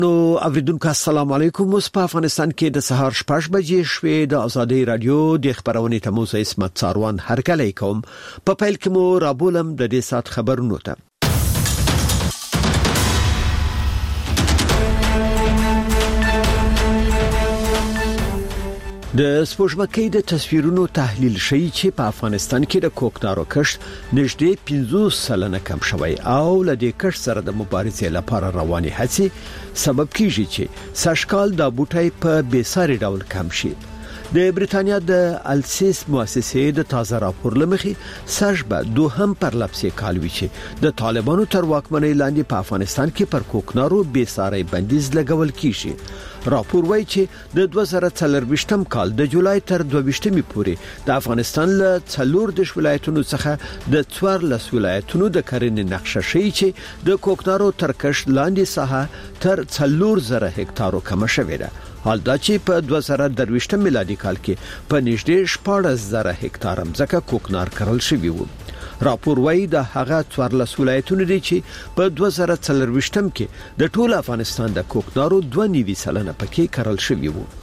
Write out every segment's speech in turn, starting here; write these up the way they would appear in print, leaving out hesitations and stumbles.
نو اوریدونکو السلام علیکم. اوس په افغانستان کې د سهار 6 بجې شوې د ازادي رادیو د خبرونې تموس اسمت ساروان هرکلی کوم. په پیل کې مو رابولم د دې سات خبرونو ته. د سپوږمکۍ د تصویرونو تحلیل شوی چې په افغانستان کې د کوکنارو کښت نږدې 50% کم شوی او له دې کښت سره د مبارزې لپاره رواني هڅې سبب کیږي چې سږکال د بوټي په بیساري ډول کم شي. د بریتانیا د السیس مؤسسې د تازه راپور لمخې سږ به دوهم پر لپسې کال وی چې د طالبانو تر واکمنۍ لاندې په افغانستان کې پر کوکنارو بیساري بندیز لګول کیږي. راپور وایي چې د 2024م کال د جولای تر 22مې پورې د افغانستان له 14 ولایتونو څخه د 14 ولایتونو د کرنې نقشه شي چې د کوکنارو تر کښت لاندې ساحه تر 4000 هکتارو کم شوې ده. حال دا چې په 2023 میلادي کال کې په نږدې 14000 هکتار ځمکه کوکنار کرل شوی وو. راپور وایي د هغه 14 ولایتونو دي چې په 2024م کې د ټول افغانستان د کوکنارو 2.9% پکې کرل شوی وو.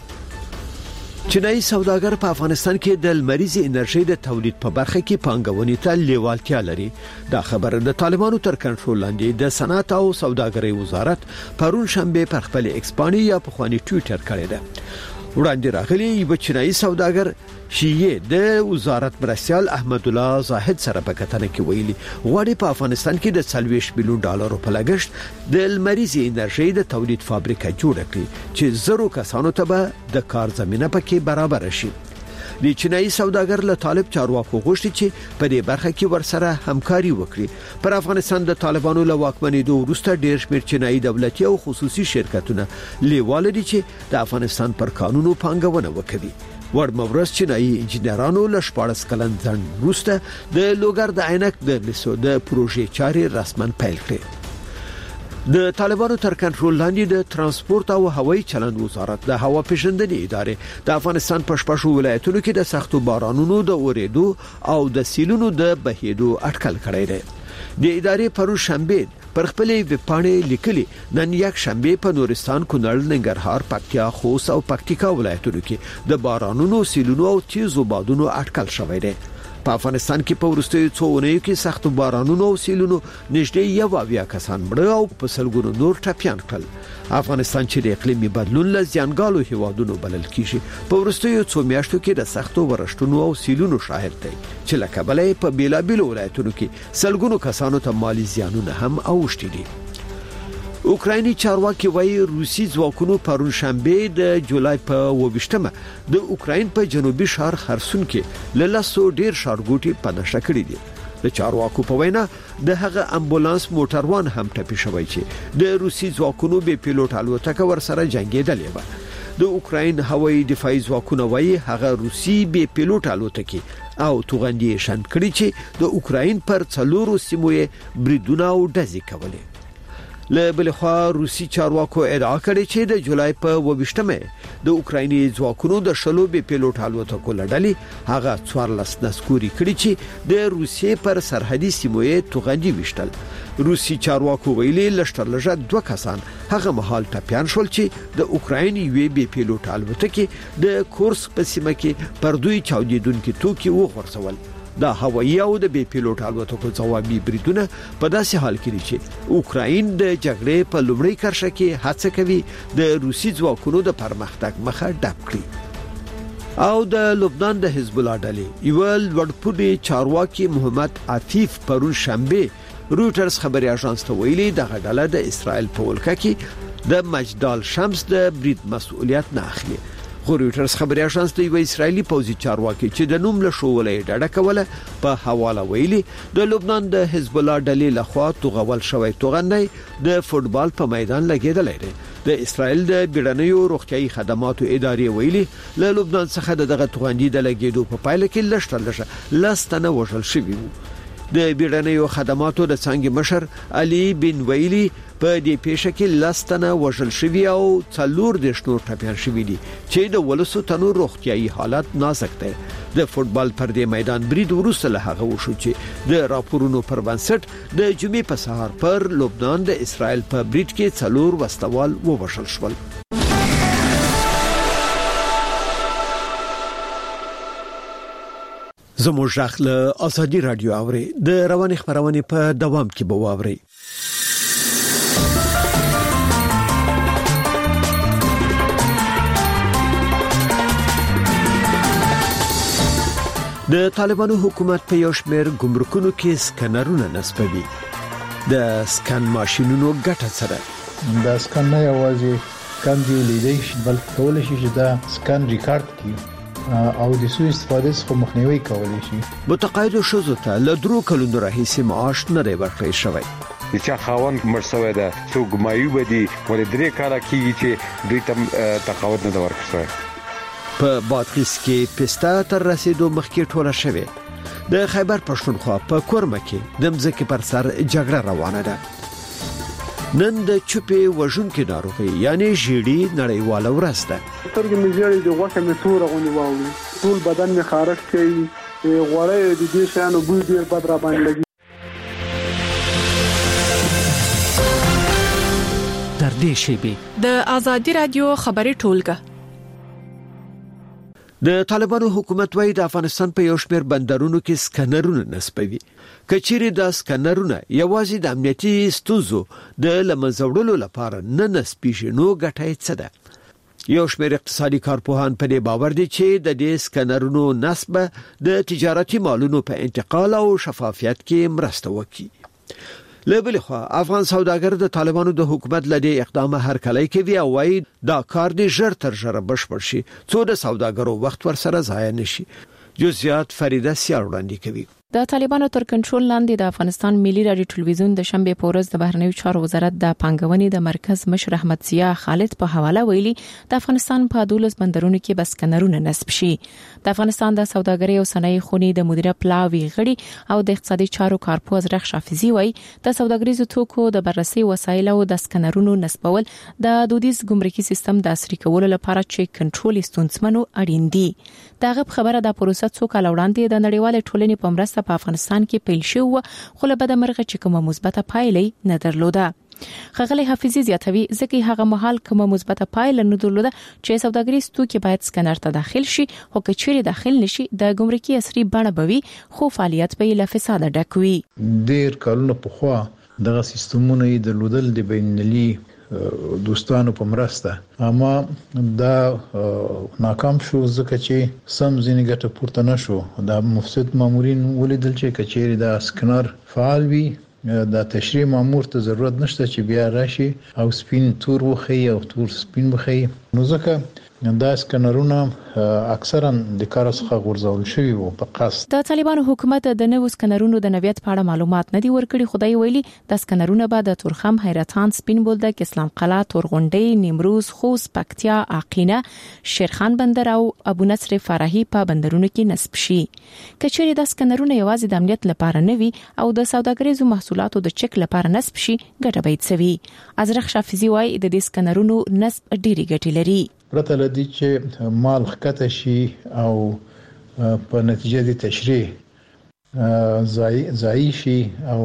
چینایي سوداګر په افغانستان کې د لمریزي انرژي د تولید په برخه کې پانګونې ته لیوالتیا لري. دا خبره د طالبانو تر کنټرول لاندې د صنعت او سوداګرۍ وزارت پرون شنبه پر خپل ایکسپانی یا په خواني ټویټر کړی ده. وړاندې راغلی یو چینایي سوداګر شیعه د وزارت مرستیال احمد الله زاهد سره په کتنه کې ویلي غواړي په افغانستان کې د 40 میلیون ډالرو په لګښت د لمریزي انرژي د تولید فابریکه جوړه کړي چې زرو کسانو ته به د کار زمينه پکې برابر شي. د چینایي سوداګر له طالب چارواکو غوښتي چې په دې برخه کې ورسره همکاري وکړي. پر افغانستان د طالبانو له واکمنېدو وروسته ډېر شمېر چینایي دولتي او خصوصي شرکتونه لیواله دي چې د افغانستان پر قانونو پانګونه وکړي. ورمورس چینایي انجنیرانو له 14 کلن ځنډ وروسته د لوګر د عینک د مسو د پروژې چارې رسمن پیل کړې. د طالبانو تر کنټرول لاندې د ترانسپورت او هوایي چلند وزارت د هوا پیژندنې ادارې د افغانستان په شپږ ولایتونو کې د سختو بارانونو د اوریدو او د سیلونو د بهیدو اټکل کړی دی. د ادارې پرون شنبه پر خپلې ویبپاڼې لیکلي نن یک شنبه په نورستان، کونړ، ننګرهار، پکتیا، خوست او پکتیکا ولایتونو کې د بارانونو، سیلونو او تیزو بادونو اټکل شوی دی. په افغانستان کې په ورستیو څو اونیو کې سخت بارانونو او سیلونو نږدې 1 کسان مړه او په سلګونو نور ټپيان کړل. افغانستان چې د اقلیمي بدلون له زیانګالو هیوادونو بلل کیږي په ورستیو څو میاشتو کې د سختو ورشتونو او سیلونو شاهد دی چې لکه بلې په بیلابیلو ولایتونو کې سلګونو کسانو ته مالی زیانونه هم اوښتي دي. اوکرایني چارواکي وایي روسي ځواکونو پرون شنبه د جولای په 28مه د اوکراین په جنوبي شهر خرسون کې له لاسو ډیر ښارګوټي په نشه کړی دي. د چارواکو په وینا د هغه امبولانس موټروان هم ټپي شوی چې د روسي ځواکونو به پیلوټ الوتکه ور سره جنگیدلې و. د اوکراین هوایي دفاعي ځواکونه وایي هغه روسي به پیلوټ الوتکه او توغندي شن کړی چې د اوکراین پر 4 سیمو بریدونه او ډزې کولې. له بلخوا روسي چارواکو ادعا کړې چې د جولای په 28مه د اوکرایني ځواکونو د شلو به پیلوټ الوتکو لړلې هغه 14 نسکوري کړي چې د روسیې پر سرحدي سیمو توغندي وشتل. روسي چارواکو ویلي لشترلجه 2 کسان هغه مهال ټپيان شول چې د اوکراین یو به پیلوټ الوتکه د کورس په سیمه کې پر دوی چاودیدونکو توکي وغورځول. د هوایي او د بي پیلوټ الوتکو ځوابي بریدونه په داسې حال کې دي چې اوکراین د جګړې په لومړۍ کرښه کې هڅه کوي د روسي ځواکونو د پرمختګ مخه ډب کړي. او د لبنان د حزب الله ډلې یو لوړپوړي چارواکي محمد عفیف پرون شنبه رويټرز خبري اژانس ته ویلي د غډاله د اسرائیل په ولکه کې د مجدال شمس د برید مسؤلیت نه اخلي. رويټرز خبري اژانس د یو اسرایلی پوځي چارواکي چې د نوم له شوولې ډډه کوله په حواله ویلي د لبنان د حزب الله ډلې لخوا توغول شوی توغندي د فوتبال په میدان لګیدلې ده. د اسرائیل د بیړنیو روغتيایي خدماتو ادارې ویلي له لبنان څخه دغه توغندي د لګیدو په پایله کې لشترلشه لاستنه وژل شوی وو. د بیړنیو خدماتو د څنګه مشر علي بن ویلی په دې پیښه کې 10 تنه وژل شوي او 40 نور ټپيان شوي دي چې د ولسو تنور روغتيایي حالت نازک دی. د فوتبال پر دې میدان برید وروسته له هغه وشو چې د راپورونو پر بنسټ د جمعې په سهار پر لبنان د اسرائیل په برید کې 4 وسلوال ووژل شول. زموږ ځخله ازادي رادیو اوري د رواني خبرونه په دوام کې به واوري. د طالبانو حکومت په یو شمېر ګمرکونو کې سکانرونه نصبوي. د سکان ماشينونو ګټه سره دا سکان نه یوازې سکان دی لیدای شي بلکې کولای شي چې دا سکان ریکارډ کړي او د سوء استفادې څخه مخنیوي کولای شي. متقاعد شوزو ته له 3 کلونو راهیسې معاش نه دی ورکړی شوی. چې خاوند مرسوي ده څو ګمایو بدی ولې 3 کاله کیږي چې دوی تم تقاعد نه ورکړي. په بادغیس کې پستا تر رسیدو مخکې ټوله شوه. د خیبر پښتونخوا په کورمه کې د مځکې پر سر جګړه روانه ده. نن د چوپې وژونکو ناروغي یعنی ژیړی نړیواله ورځ ده. سترګې مې ژیړې د غوښه مې تور غونې واوړي، ټول بدن مې خارښ کوي، غوړې د دې شانو بوی ډیر بد را باندې لګي. در دې شیبه د ازادي رادیو خبري ټولګه. د طالبانو حکومت وايي د افغانستان په یو شمېر بندرونو کې سکانرونه نصبوي. کچېری د سکانرونه یوازې د امنیتي ستونزو د لمنځوړلو لپاره نه نصبېږي نو ګټه یې څه ده؟ یو شمېر اقتصادي کارپوهان په دې باور دي چې د دې سکانرونو نصب د تجارتي مالونو په انتقال او شفافیت کې مرسته وکړي. لبلخوا افغان سوداګر د طالبانو د حکومت لدی اقدام هرکلی کوي او وايي دا کار دی ژر تر ژره بشپړ شي څو د سوداګرو وخت ورسره ضایع نشي. جزئیات فریده سیار وړاندې کوي. د طالبانو تر کنټرول لاندې د افغانستان ملي رادیو ټلویزیون د شنبه په ورځ د بهرنیو چارو وزارت د پانګونې د مرکز مشر احمد ضیا خالد په حواله ویلي د افغانستان په 12 بندرونو کې بس سکانرونه نصب شي. د افغانستان د سوداګرۍ او صنایع خونې د مدیره پلاوی غړي او د اقتصادي چارو کارپوه ازرق شافعي وایي د سوداګریزو توکو د بررسي وسایل او د سکانرونو نصبول د دودیز ګمرکي سیستم د عصري کولو لپاره چې کنټرول ستونزمنو اړین دي. دغه خبره د پروسه څو کال وړاندې د نړیوال ټولنې په مرسته په افغانستان کې پیل شو خو له بده مرغه چې کومه مثبته پایلې نه درلوده. خغلی حافظي زیاتوي ځکه هغه مهال کومه مثبته پایله نه درلوده چې سوداګریز توکي باید سکانر ته داخل شي خو کچېری داخل نشي د ګمرکي عصري بڼه بوي خو فعالیت به له فساد ډک وي. ډیر کلونه په خوا دغه سیستمونه درلودل د بینالمللي دوستانو په مرسته اما دا ناکام شو ځکه چې سم ځینې ګټه پورته نشو. دا مفسد مامورین ولیدل چې کچېری د سکانر فعال وي د تشریح مامور ته ضرورت نشته چې بیا راشي او سپین تور وخی او تور سپین وخی نو ځکه دا سکانرونه اکثرا د کار څخه غورځول شوی وو په قصد. د طالبانو حکومت د نوو سکانرونو د نویت په اړه معلومات نه دی ورکړي. خدای ویلي د سکانرونو به د تورخم، حیرتان، سپین بولدک، اسلام قلعه، تورغونډي، نیمروز، خوست، پکتیا، عقینه، شیرخان بندر او ابو نصر فرحي په بندرونو کې نصب شي. کچېری د سکانرونو یوازې د امنیت لپاره نه وي او د سوداګریزو محصولاتو د چک لپاره نصب شي ګټه به یې سوي. ازرق شافعي وايي د دې سکانرونو نصب ډېری ګټې لري. پرته لدی چې مال خکته شي او په نتیجه د تشریح ځای شي او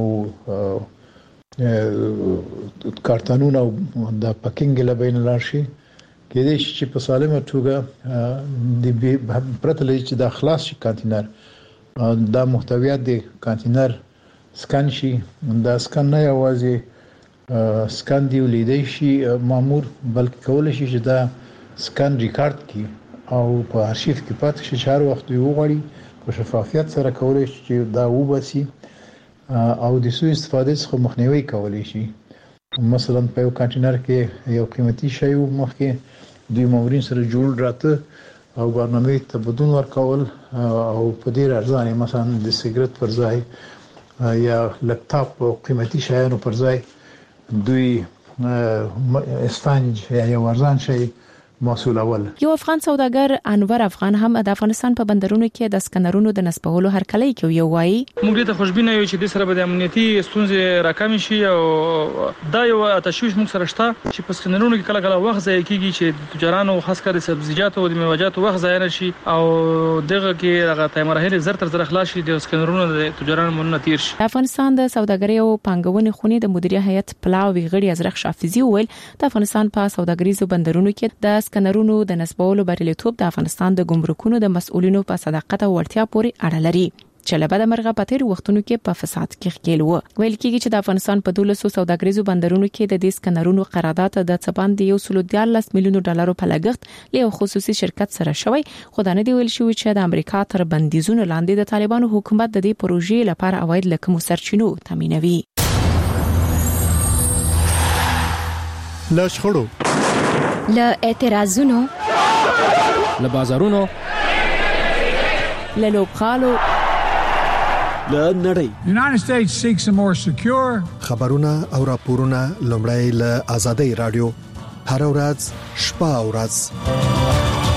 کارتانونه او د پاکینګ له بین لار شي کېدای شي چې په سالمه توګه د پرته لدی چې د خلاص شي کانتینر دا محتویات د کانتینر سکان شي. دا سکان نه یوازې سکان دی لیدای شي مامور بلکې کولای شي چې دا سکان ریکارډ کی او په ارشیف کې پاتې شي هر وخت یو غړي په شفافیت سره کولای شي چې دا وباسي او د سوء استفادې څخه مخنیوي کولای شي. مثلا په یو کانټینر کې یو قیمتي شی مخکې دوی مامورین سره جوړ راته او برنامه ته بدون ورکول او په ډیر ارزانه مثلا د سیګریټ پر ځای یا لپټاپ او قیمتي شیانو پر ځای دوی اسفنج یا ورزان شي مسؤلول. یو افغان سوداګر انور افغان هم د افغانستان په بندرونو کې د سکنرونو د نسبولو هرکلی کوي وایي موږ ته خوشبینه یو چې د سره به د امنیتي ستونزې راکم شي او دا یو تشویش موږ سره شته چې په سکنرونو کې کله کله وخت ضایع کیږي چې تجارانو خاص کر د سبزیجاتو او د میوه‌جاتو وخت ضایع نشي او دغه کې هغه تای مراحل زر تر زر خلاص شي د سکنرونو د تجارانو مونږ تیر شي. افغانستان د سوداګرۍ او پانګونې خونې د مدیریت هیئت پلاوی غړي ازرخ شافعي وویل د افغانستان په سوداګریزو بندرونو کې د سکنرونو د نسبولو بریالیتوب د افغانستان د ګمرکونو د مسؤلینو په صداقت او وړتیا پورې اړه لري چې له بده مرغه په تیر وختونو کې په فساد کې ښکېل و. ویل کېږي چې د افغانستان په 1200 سوداګریزو بندرونو کې د دې سکنرونو قرارداد د څپان د 114 میلیون ډالرو په لګښت له خصوصي شرکت سره شوی خو دا نه دی ویل شوی چې د امریکا تر بندیزونو لاندې د طالبانو حکومت د دې پروژې لپاره عواید له کوم سرچینو تامینوي. له شخړو، له اعتراضونو، له بازارونو، له لوبغالو، له نړۍ. United States seeks a more secure خبرونه او راپورونه لومړی له آزادۍ رادیو هر ورځ شپه او ورځ.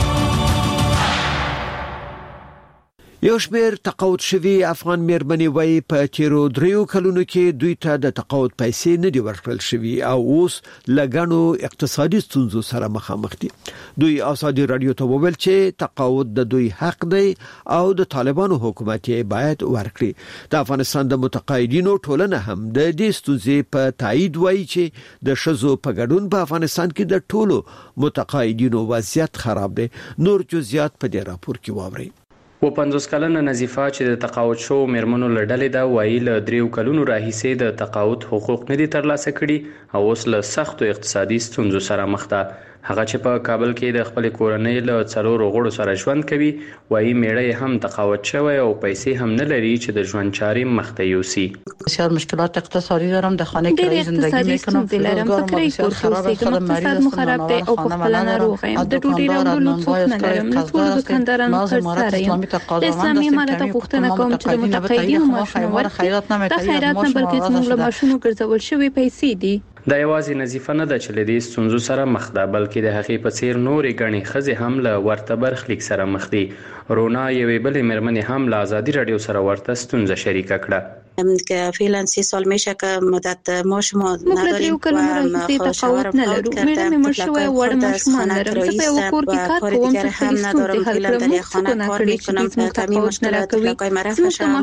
یو شمېر تقاعد شوي افغان مېرمنې وایي په تیرو 3 کلونو کې دوی ته د تقاعد پیسې نه دي ورکړل شوي او اوس لګانو اقتصادي ستونزو سره مخامخ دي. دوی آزادي رادیو ته وویل چې تقاعد د دوی حق دی او د طالبانو حکومت یې باید ورکړي. د افغانستان د متقاعدینو ټولنه هم د دې ستونزې په تایید وایي چې د شذو په ګډون په افغانستان کې د ټولو متقاعدینو وضعیت خراب دی. نور جزئیات په دې راپور کې واورئ. و 50 کلنه نظیفه چې د تقاعد شو مېرمنو لړلې دا وایي له 3 کلونو راهیسې د تقاعد حقوق نه دي ترلاسه کړي او اوس له سختو اقتصادي ستونزو سره مخ ده. هغه چې په کابل کې د خپل کورنۍ له 4 غړو سره ژوند کوي وایي میړه هم تقاعد شوی او پیسې هم نه لري چې د ژوند چارې مخ ته یوسي. بسیار مشکلات اقتصادی دارم، در خانه کرایه زندگی میکنم، روزگارم بسیار خراب است، مریض هستم، نوار خانه ندارم، از دکاندار نانوای استرای قصدار هستیم، بعض امارات اسلامی تقاضاوند هستیم که ما متقاعدین ما خیمار خیرات نمیتونیم ما بلکې زموږ له ماشونو ګرځول شوی پیسې دي. دا یوازې نظیفه نه ده چې له دې ستونزو سره مخ ده بلکې د هغې په څیر نورې ګڼې ښځې هم له ورته برخلیک سره مخ دي. رونا یوې بلې مېرمنې هم له آزادي رادیو سره ورته ستونزه شریکه کړه. که فعلا 3 سال میشه که مدت معاش ما نداریم و تقاعد نداریم. میرم مشروع وارد ماشومان دارم. زه په یو کور کې کار کوم چې خپل ستونزې حل کړم. در خانه کار میکنم، تامین مشکلات طفلای ما رفع شدن،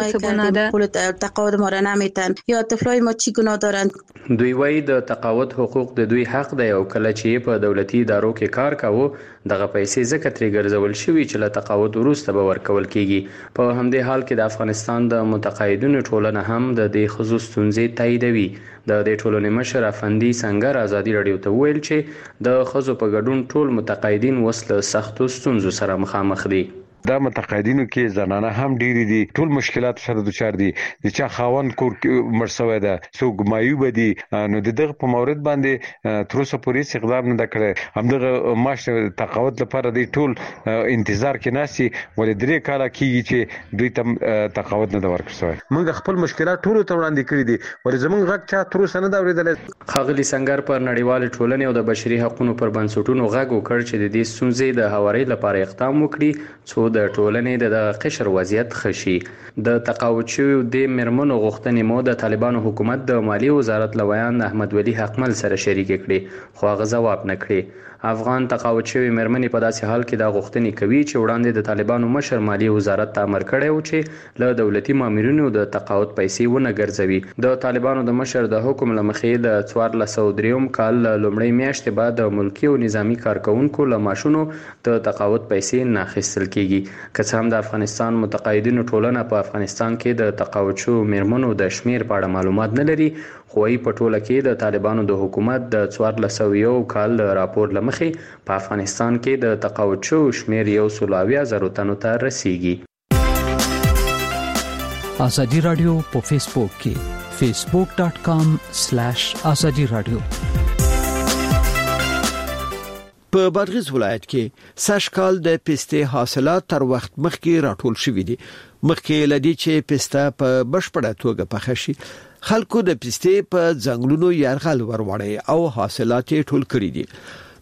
پول تقاعد ما را نمیتن یا طفلای ما چی گناه دارند. دوی وایي د تقاعد حقوق د دوی حق دی او کله چې په دولتي ادارو کې کار کوو دغه پیسې ځکه ترې ګرځول شوي چې له تقاعد وروسته به ورکول کیږي. په همدې حال کې د افغانستان د متقاعدینو ټولنه هم د دې ښځو ستونزې تاییدوي. د دې ټولنې مشر افندي سنگر آزادي رادیو ته ویل چې د ښځو په ګډون ټول متقاعدین اوس له سختو ستونزو سره مخامخ دي. دا متقاعدینو کې زنانه هم ډېری دي، ټول مشکلات سره دچار دي. د چا خاوند کور مړ شوی ده، څوک معیوب دي، نو دغه په مورد باندې تر اوسه پورې اقدام نه کړي. همدغه معاش تقاعد لپاره دی ټول انتظار کې ناسي ولې 3 کاله کېږي چې دوی ته تقاعد نه ورکړل شوی. موږ خپل مشکلات ټول ته وړاندې کړی دي ولې زموږ غږ چا تر اوسه نه دا اورېدل. ښاغلي سنگر پر نړیوال ټولنې او د بشري حقوقو پر بنسټونو غږ وکړ چې د دې ستونزې د هواري لپاره اقدام وکړي څو د ټولنې د قشر وضعیت خشي. د تقاعد شویو د مېرمنو غوښتنې مو د طالبانو حکومت د مالیې وزارت لویان احمد ولی حقمل سره شریک کړي خو هغه ځواب نه کړي. افغان تقاعد شوی مېرمنې په داسې حال کې دا غوښتنې کوي چې وړاندې د طالبانو مشر مالیې وزارت ته امر کړی و چې له دولتي مامورینو د تقاعد پیسې ونه ګرځوي. د طالبانو د مشر د حکم له مخې د 1403 کال لومړۍ میاشتې بعد د ملکي او نظامی کارکونکو له معاشونو د تقاعد پیسې نه اخیستل کیږي. که څه هم د افغانستان متقاعدینو ټولنه په افغانستان کې د تقاعد شوو مېرمنو د شمیر په اړه معلومات نه لري خو په ټوله کې د طالبانو د حکومت د 1401 کال راپور له مخې په افغانستان کې د تقاعد شوو شمیر 170,000 تنو ته رسیږي. آزادی رادیو په فیسبوک کې facebook.com/azadi radio. په بادغیس ولایت کې سږکال د پسته حاصلات تر وخت مخکې راټول شوې دي. مخکې لدی چې پسته په بشپړه توګه پخه شي خلکو د پسته په ځنګلونو یرغل وروړي او حاصلات ټول کړی دي.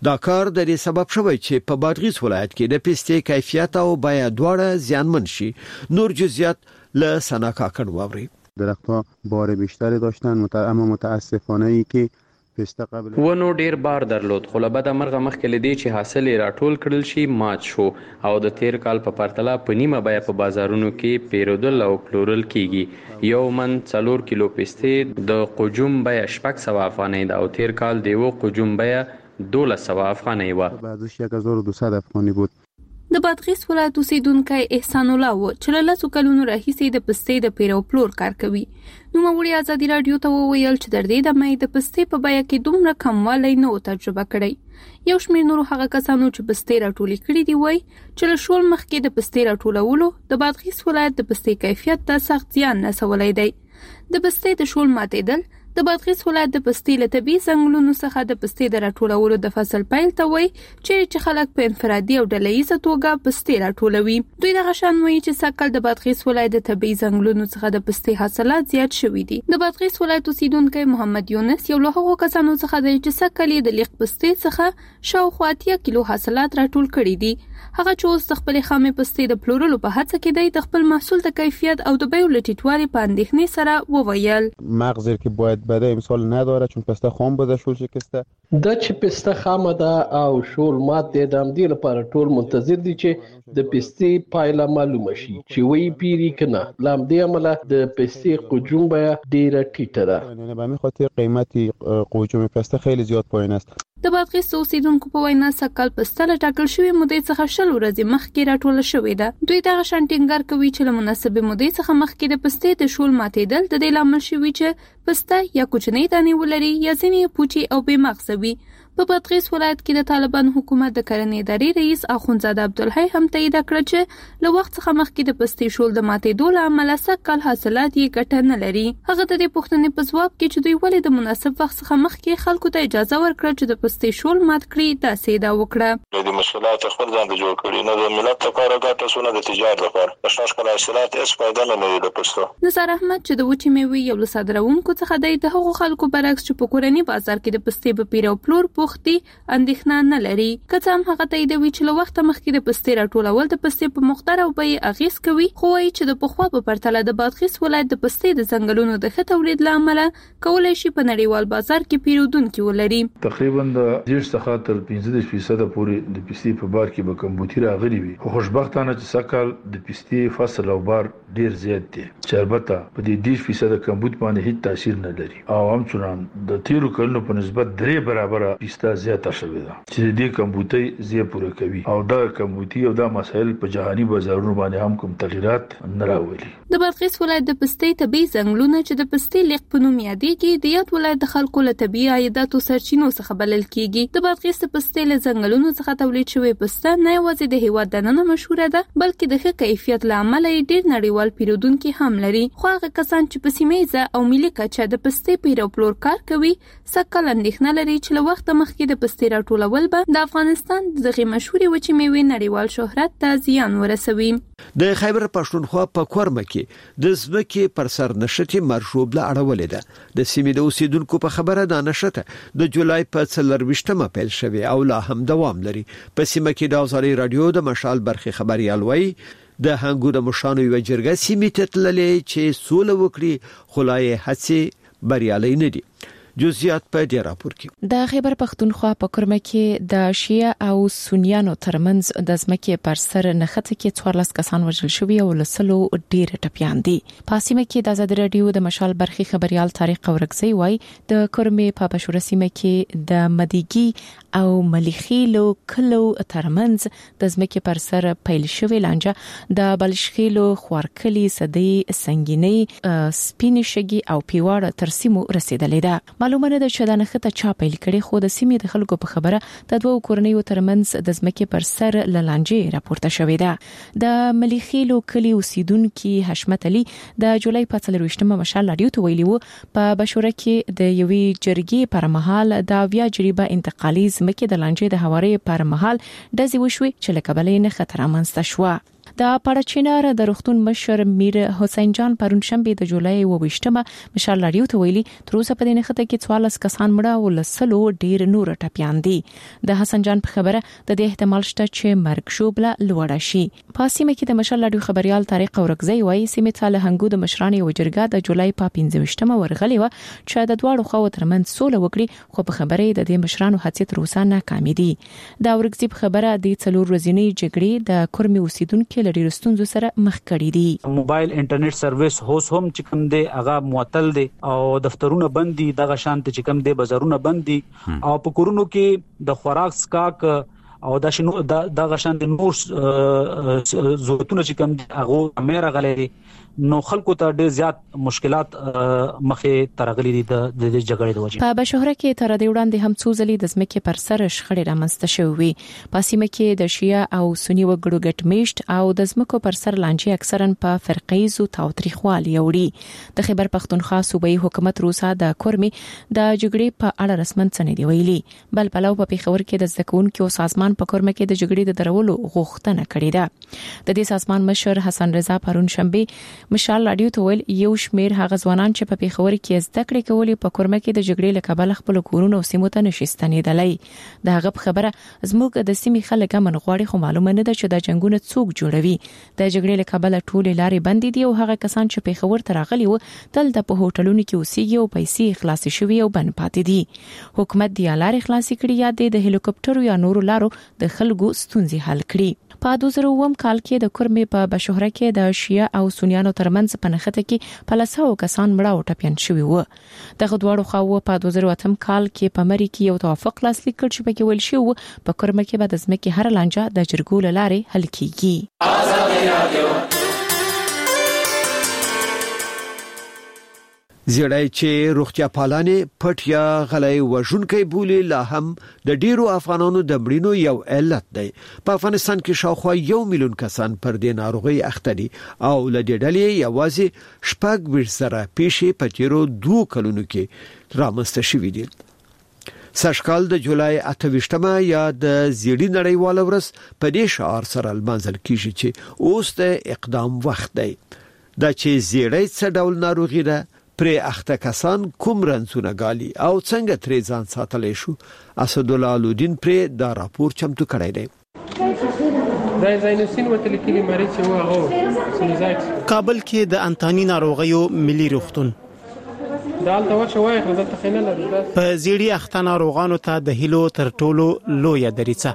دا کار د دې سبب شوی چې په بادغیس ولایت کې د پستې کیفیت او بیه دواړه زیانمن شي. نور جزئیات له سنا کاکړ واوري. درختها بار بیشتری داشتن اما متاسفانه ای که پسته قبل ونو ډیر بار درلود خو له بده مرغه مخکې لدی چې حاصل راټول کړل شي مات شو او د تیر کال په پرتله په نیمه بیه په بازارونو کې پیرودل او پلورل کیږي. یو من 4 کیلو پسته د قجوم بیه 600 افغانۍ ده او تیر کال دیو قجوم بیه 1200 افغانۍ و. بعضیش 1200 افغانی بود. د بادغیس ولایت اوسیدونکو احسان الله و چې له 10 کلونو راهیسې د پستې د پیرو پلور کار کوي. نو موري ازادي رادیو ته وویل چې د دې د مې د پستې په بیه کې دومره کموالی نه و تجربه کړی. یو شمېر نور هغه کسانو چې پستې راټولې کړې دي وای چې له شول مخکې د پستې راټولولو د بادغیس ولایت د پستې کیفیت ته سخت زیان رسولی دی. د پستې د شول ماتېدل د بادغیس ولایت د پستې له طبیعي ځنګلونو څخه د پستې د راټولولو د فصل پیل ته وای چې خلک په انفرادي او ډله‌ییزه توګه پستې راټولوي. دوی د غشان وایي چې سکل د بادغیس ولایت د طبیعي ځنګلونو څخه د پستې حاصلات زیات شوي دي. د بادغیس ولایت اوسیدونکو محمد یونس یو له هغو کسانو څخه دی چې سکل د لیق پستې څخه شاوخوا 10 کیلو حاصلات راټول کړي دي. هغه چې اوس د خپل خامې پستې د پلورلو په هڅه کې دی د خپل محصول د کیفیت او د بیو لټیټوالي په اندېښنې سره وویل. مغزی که باید بده امسال نداره چون پسته خام بوده شول شکسته. دا چې پسته خامه ده او شول مات دی د همدې لپاره ټول منتظر دي چې د پستې پایله معلومه شي چې وی پیری کنه. له همدې امله د پستې قجوم بیه ډیره ټیټه ده. به همین خاطر قیمت قجوم پسته خیلی زیاد پایین است. د بادغیس اوسیدونکو په وینا سکل پسته له ټاکل شوی مودې څخه 10 ورځې مخکې راټوله شوې ده. دوی دغه شانټینګر کوي چې له مناسبې مودې څخه مخکې د پستې د شول ماتېدل د دې لامل شوی چې پسته یا کوچنۍ دانې ولري یا ځینې پوټي او بې مغزه وي. په بادغیس ولایت کې د طالبان حکومت د کرنې ادارې رئیس اخوندزاده عبدالحی هم تایید کړ چې له وخت څخه مخکې د پستې شول د ماتېدو له امله سږ حاصلات یې ګټه نه لري. هغه د دې پوښتنې په ځواب کې چې دوی ولې د مناسب وخت څخه مخکې خلکو ته اجازه ورکړه چې د پستې شول مات کړي داسې دا وکړه. د مسؤلیت خپل ځان ته جوړ کړي نه د ملت لپاره ګټه سونه د تجارت لپاره د شاشکل حاصلات هیڅ فائدہ نه لري د پستو. نثار احمد چې د وچې میوې یو له صادروونکو څخه دی د هغو خلکو برعکس چې په کورني بازار کې د پستې په پیرو پلور پوښتي اندېښنه نه لري. که څه هم هغه تاییدوي چې له وخته مخکې د پستې راټولول د پستې په مقدار او بیې اغیز کوي خو وایي چې د پخوا په پرتله د بادغیس ولایت د پستې د ځنګلونو د ښه تولید له امله کولی شي په نړیوال بازار کې پیرودونکي ولري. تقریبا د 10 څخه تر 15% پورې د پستې په بار کې به کمبودي راغلي وي. خو خوشبختانه چې سکل د پستې فصل او بار ډیر زیات دي چې البته په دې 10% کمبود باندې هیڅ تاثیر نه لري او هم چنان د تیرو کلونو په نسبت 3 برابره پسته زیاته شوې ده چې دې کمبودي زیات پوره کوي او دا کمبودي او دا مسایل په جهاني بازارونو باندې هم کوم تغیرات نه راولي. د بادغیس ولایت د پستې طبي ځنګلونه چې د پستې لیق په نوم یادېږي د یاد ولایت د خلکو له طبي عایداتو سرچینو څخه بلل کیږي. د بادغیس د پستې له ځنګلونو څخه تولید شوی پسته نه یوازې د هیواد دننه مشهوره ده بلکې د ښه کیفیت له امله یې ډیر نړیوال پیرودونکي هم لري. خو هغه کسان چې په سیمه او ملي کچه د پستې پیرو پلور کار کوي سکل اندېښنه لري چې له وخت مخکې د پستې راټولول به د افغانستان دغه مشهوري وچې میوې نړیوال شهرت ته زیان ورسوي. د خیبر پښتونخوا په کورمه کې د ځمکې پر سر نشټي مرشوب له اړولې ده. د سیمې د اوسیدونکو په خبره ده نشټه د جولای په 24مه پیل شوه او لا هم دوام لري. په سیمه کې د ازاري رادیو د مشال برخي خبريال وایي د هنګو د مشانو یو جرګه سیمې ته تللې چې سوله وکړي خلای هڅه بریالي نه دي. جزئیات په دې راپور کې د خیبر پښتونخوا په کورمه کې د شیعه او سنیانو ترمنځ د ځمکې پر سر نښته کې 14 کسان وژل شوي او لسلو ډیر ټپيان دي. په سیمه کې د آزاد رادیو د مشال برخي خبريال طارق اورکزی وای د کورمه په بشوره سیمه کې د مدیګي او مليخيلو کلو ترمنځ د ځمکې پر سر پیل شوی لانجه د بلشخيلو خوارکلي سدي سنگيني سپینشګي او پیواړه تر سیمو رسیدلې ده. معلومه ده چې د نخته چا پیل کړي خو د سیمې د خلکو په خبره د دوه کورنیو ترمنځ د ځمکې پر سر لانجې راپورته شوې ده. د مليخيلو کلی اوسیدونکو حشمت علي د جولای په 24مه مشال رادیو ته ویلي وو په بشوره کې د یوې جرګې پر مهال د بیا جریبه انتقالي ځمکې د لانجې د هواري پر مهال د زیوشوي چې لکبلې نه خطر امنسته شو. د پړچینار د روغتون مشر میر حسین جان پرون شنبه د جولای 28مه مشال رادیو ته ویلي تر اوسه په دې نخته کې 44 کسان مړه او لسلو ډیر نور ټپيان دي. د حسن جان په خبره د دې احتمال شته چې مرګ شوبله لوړ شي. په سیمه کې د مشال رادیو خبريال طارق اورغزی وایي سیمه ته له هنګو د مشرانو وجرګه د جولای په 15مه ورغلی و چې د دواړو خو ترمنځ سوله وکړي خو په خبره د دې مشرانو هڅې تر اوسه ناکامې دي. د اورغزی په خبره د څلور ورځې جګړې د کورمي اوسیدونکو لري رستونزو سره مخ کړي دي. موبایل انټرنیټ سرویس هوس هم چې کوم دی هغه معطل دي او دفترونه بند دي دغه شانت چې کوم دی بازارونه بند دي او په کورونو کې د خوراک سکاک او د شنو دغه شانت نور ضرورتونه چې کوم هغه امیر غلي نو خلکو ته ډېر زیات مشکلات مخې ترغلي دي د جګړې د وجې. په بشهره کې تر دې وړاندې هم څو ځلې د ځمکې پر سر شخړې رامنځته شوې. په سیمه کې د شیعه او سنی وګړو ګټ میشت او د ځمکو پر سر لانجې اکثرا په فرقیزو تاوتریخوالي وړي. د خیبر پختونخوا صوبایي حکومت روسا د کورمي د جګړې په اړه رسمن څه نه دی ویلي. بل پلو په پیښور کې د ځکونکو سازمان په کورمه کې د جګړې د درولو غوښتنه کړې ده. د دې سازمان مشر حسن رضا پرون شنبه مشال رادیو ته ویل یو شمیر هغه ځوانان چې په پیښور کې زده کړې کولې په کورمه کې د جګړې له کبله خپل کورونه او سیمو ته نشستنېدلای. د هغه په خبره زموږ د سیمې خلک من غواړي خو معلومه نه ده چې د جنگونو څوک جوړوي. د جګړې له کبله ټول لارې بندې دي او هغه کسان چې پیښور ته راغلي وو تل د په هوټلونو کې اوسېږي او پیسې خلاص شوي او بند پاتې دي. حکومت د لارې خلاص کړي یا د هلیکوپټر یا نورو لارو د خلکو ستونزې حل کړي. په 2009 کال کې د کورمي په بشهره کې د شیعه او سنیانو ترمنځ په نخته کې په لسو کسان مړه او ټپيان شوي وو. دغه دواړو خواو په 2008 کال کې په مری کې یو توافق لاسلیک کړ چې پکې ویل شو په کورمه کې به د ځمکې هر لانجه د جرګو لارې حل کیږي. زیړای چې روغتیا پالانې پټ یا غلای وژونکې بولی لا هم د ډیرو افغانانو د مړینو یو علت دی. په افغانستان کې شاوخوا 1 میلیون کسان پر دې ناروغي اخته دي او لدې ډلې یوازې شپږ ورسره پیښې په تیرو 2 کلونو کې رامنځته شوې دي. سږکال د جولای 28مه یا د زیړی نړیواله ورځ په دې شعار سره لمانځل کیږي چې اوس د اقدام وخت دی. دا چې زیړی څه ډول ناروغي ده پرې اخته کسان کوم رنځونه غالي او څنګه ترې ځان ساتلی شو اسد الله الدین پرې دا راپور چمتو کړی دی. دا زاینوسین وتل کلی مریض و هغه سنیزایټ کابل کې د انتانی ناروغیو ملي روغتون دالته وشوي حضرت خینه لري په زیړی اخته ناروغانو ته د هیلو تر ټولو لوی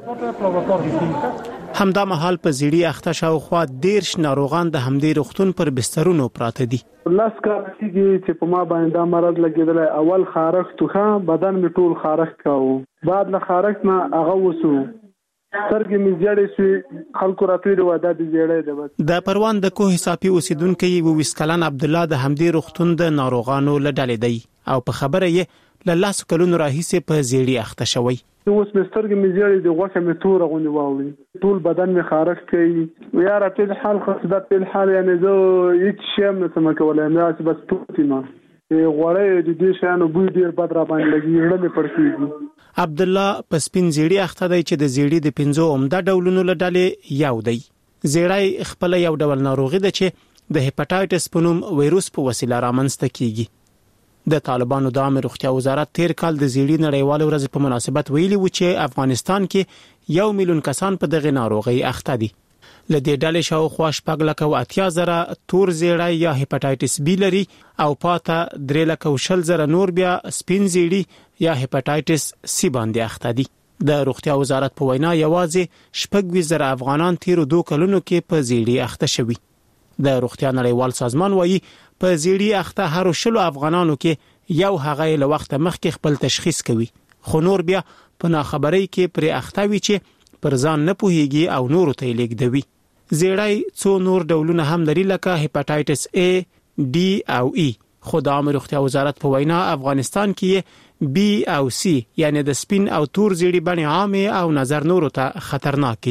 دریڅه. همدا مهال په زیړی اخته شاوخوا 13 ناروغان د همدې روغتون پر بسترونو پراته دي. لاس کارتيږي چې په ما باندې دا مرض لګیدل اول خارښت توخه بدن می ټول خارښت کاوه بعد له خارښت نه هغه وسو سرګې می زیړې شو خلکو راتوي د واده د زیړې ده. د پروان د کوه حسابي اوسیدونکو یو وسکلن عبد الله د همدې روغتون د ناروغانو لډلې دی او په خبره یې له لاس کلونو راهیسه په زیړی اخته شوی. اوس مسترګې می زیړې د غوښه می تور غونې واوي ټول بدن می خارښت کوي یا راته د حال خصدت په حال یعنی زه هیڅ شم نه سم کولای نه بس پوتینه غوړې د دې شانو بوی ډیر بد را باندې لګي رړې پړکیږي. عبد الله په سپین زیړی اخته دی چې د زیړی د 5 عمده ډولونو لډلې یو دی. زیړی خپل یو ډول ناروغي ده چې د هپاتایټس په نوم وایروس په وسیله رامنځته کیږي. د طالبانو د عامه روغتیا وزارت تیر کال د زیړی نړیواله ورځ په مناسبت ویلي و چې افغانستان کې 1 میلیون کسان په دغه ناروغي اخته دي. لدې ډلې شاوخوا 4,80,000 تور زیړی یا هپاتایټس بی لري او پاته 3,60,000 نور بیا سپین زیړی یا هپاتایټس سی باندې اخته دي. د روغتیا وزارت په وینا یوازې 4,000 افغانان تیر 2 کلونو کې په زیړی اخته شوي. د روغتیا نړیوال سازمان وایي په زیړی اخته هر 10 افغانانو کې یو هغه له وخت مخکې خپل تشخیص کوي خو نور بیا په ناخبرۍ کې پر اخته وي چې پر ځان نه پوهیږي او نور ته لیږدوي. زیړی څو نور ډولونه هم لري لکه هپاتایټس A, D او E خو د عامه روغتیا وزارت په وینا افغانستان کې B او C یعنی د سپین او تور زیړی باندې عامه او نظر نورو ته خطرناک دي.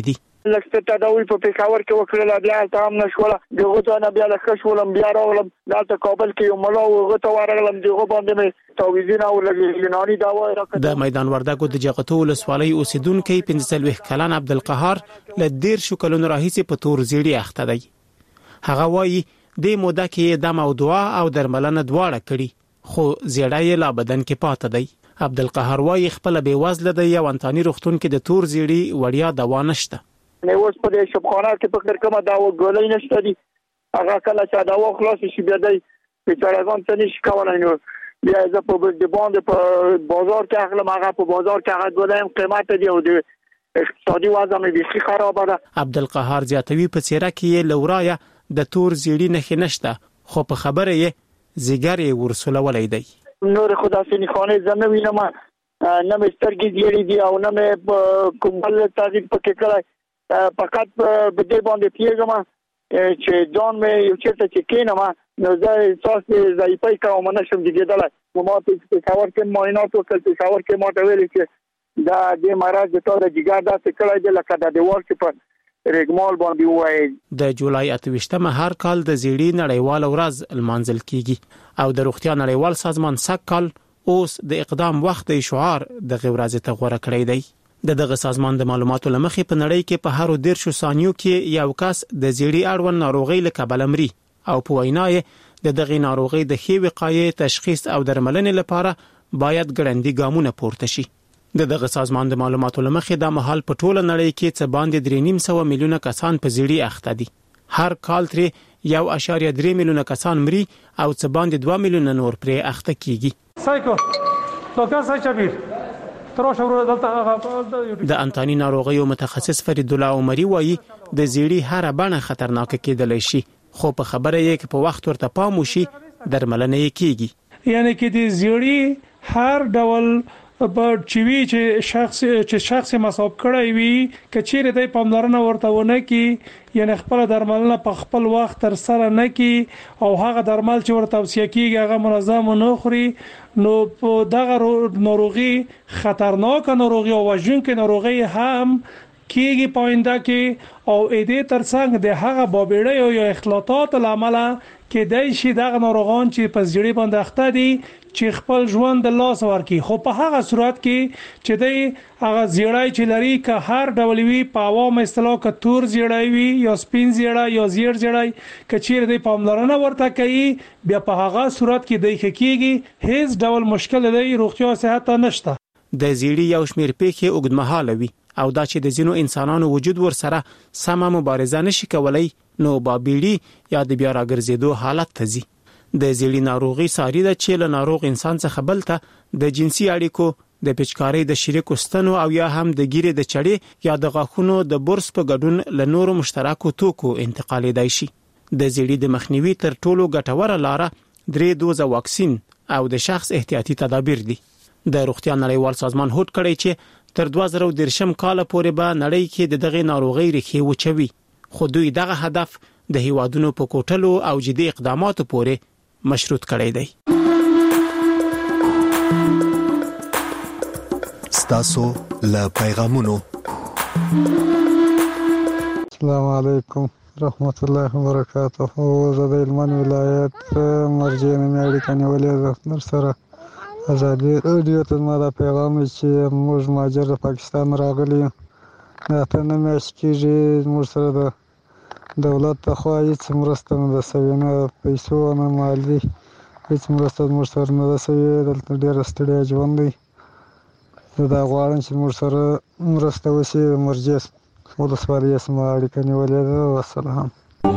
لکه تداوی په پېښور کې وکړل بیا تام نشول دغه ته نه بیا لښولم بیا راغلم دلته کابل کې یو ملا وغه ته ورغلم دغه باندې مې تعویذونه او یوناني دوا راکړه. د میدان وردګو د جغتو ولسوالۍ اوسیدونکو 45 کلن عبدالقهار ل 10 کلونو راهیسې په تور زیړی اخته دی. هغه وایي د موده کې د موضوع او درملنه دواړه کړي خو زیړی لا بدن کې پاتې دی. عبدالقهار وایي خپل بې وزله دی او انتاني روغتون کې د تور زیړی وړیا دوا نشته. نو اوس په دې شپخانه کې په فکر کومه دوا ګولۍ نشته دي. هغه کله چې دوا خلاص شي بیا دی په ځان ته نشي کولای. نو بیا زه په د باندې په بازار کې اخلم هغه په بازار کې هغه ګولۍ قیمت دی او د اقتصادي وضع مې بیخي خرابه ده. عبدالقهار زیاتوي په څیره کې لورایا د تور زیړی نه نشته خو په خبره یې زیګر ورسولولای دی. نور خداسنی خانه زنه وینم نه مسترګي زیړی دی او نه مې کومبل تاریخ پکې کړای فقط په دې باندې پیګم چې ځان مې یو چیرته چې کینم نو زه احساس ضعیفای کوم نه شم دیګدل ما په کاور کې معاینات وکړ په کاور کې ما ته ویل چې دا د مرض د تور جګر دا څه کړای دی لکه د دیوال کې په رګمال باندې وای. د جولای 28مه هر کال د زیړی نړیوال ورځ لمانځل کیږي او د روغتیا نړیوال سازمان سکل اوس د اقدام وخت شعار د غورځ ته غوړه کړی دی. دغه سازمان د معلوماتو لمخې په نړۍ کې په هر 10 ثانیو کې یو کس د زیړی اړوند ناروغي له کبله مري او په وینای د دغه ناروغي د ښې وقایې تشخیص او درملنې لپاره باید ګړندي ګامونه پورته شي. دغه سازمان د معلوماتو لمخې د مهال په ټوله نړۍ کې څه باندې 3.5 میلیونه کسان په زیړی اخته دي. هر کال ترې 1.3 میلیونه کسان مري او څه باندې 2 میلیونه نور پرې اخته کیږي. د انتاني ناروغیو متخصص فرید الله عمری وایي د زیړی هر بڼه خطرناک کېدلی شي خو په خبره یې کې په وخت ورته پام وشي درملنه یې کیږي. یعنی کې د زیړی هر ډول په چوي چې شخص مصاب کړی وي کچېره د پاملرنه ورته ونه کی یعنی خپل درملنه په خپل وخت تر سره نه کی او هغه درمل چې ورته توصیه کیږي هغه منظم نه خوري نو په دغه ناروغي خطرناک ناروغي او وژونکې ناروغي هم کیږي پاینده کې او دې ترڅنګ د هغه بابېړې او اختلاطات لامل کې دای شي دغه ناروغان چې په زیړی باندې اخته دي چې خپل ژوند د لاس ورکی خو په هغه صورت کې چې دی هغه زیړای چې لري که هر ډول وی په عوام اصطلاح ک تور زیړای وی یا سپین زیړای یا زیړ زیړای کچیر دی پاملرنه ورته کوي بیا په هغه صورت کې دی کېږي هیڅ ډول مشکل دی روغتیا صحت نشته. د زیړی یو شمیر پیښې اوږدمهاله وي او دا چې د ځینو انسانانو وجود ورسره سمه مبارزه نشي کولای نو بابېړي یا د بیا راګرځېدو حالت ته ځي. د زیړی ناروغي ساري ده چې له ناروغ انسان څخه بل ته د جنسي اړیکو د پچکارۍ د شریکو ستنو او یا هم د ګیرې د چړې یا د غاښونو د برس په ګډون له نورو مشترکو توکو انتقالېدای شي. د زیړی د مخنیوي تر ټولو ګټوره لاره 3 دوزه واکسین او د شخص احتیاطي تدابیر دي. د روغتیا نړیوال سازمان هوډ کړی چې تر 2013 کال پورې به نړۍ کې دغه ناروغي ریښې وچوي خو دوی دغه هدف د هیوادونو په کوټلو او جدي اقداماتو پورې مشروط کړی دی. ستاسو له پیغامونو. السلام علیکم رحمت الله وبرکاته. زه د هلمند ولایت مرجع نومیاړي کنیولې در سره ازادي رادیو ته ما دا پیغام چې موږ مهاجر د پاکستان راغلي دا ته نه میاشت کېږي موږ سره د دولت لخوا هېڅ مرسته نه ده سوې نه پیسو نه مالي هېڅ مرسته موږ سره نه ده سوې. دلته ډېره ستړیا ژوند دی. زه دا غواړم چې موږ سره مرسته وشي. د مرجع ولسوالۍ اسمه اړیکه نیولې ده. والسلام.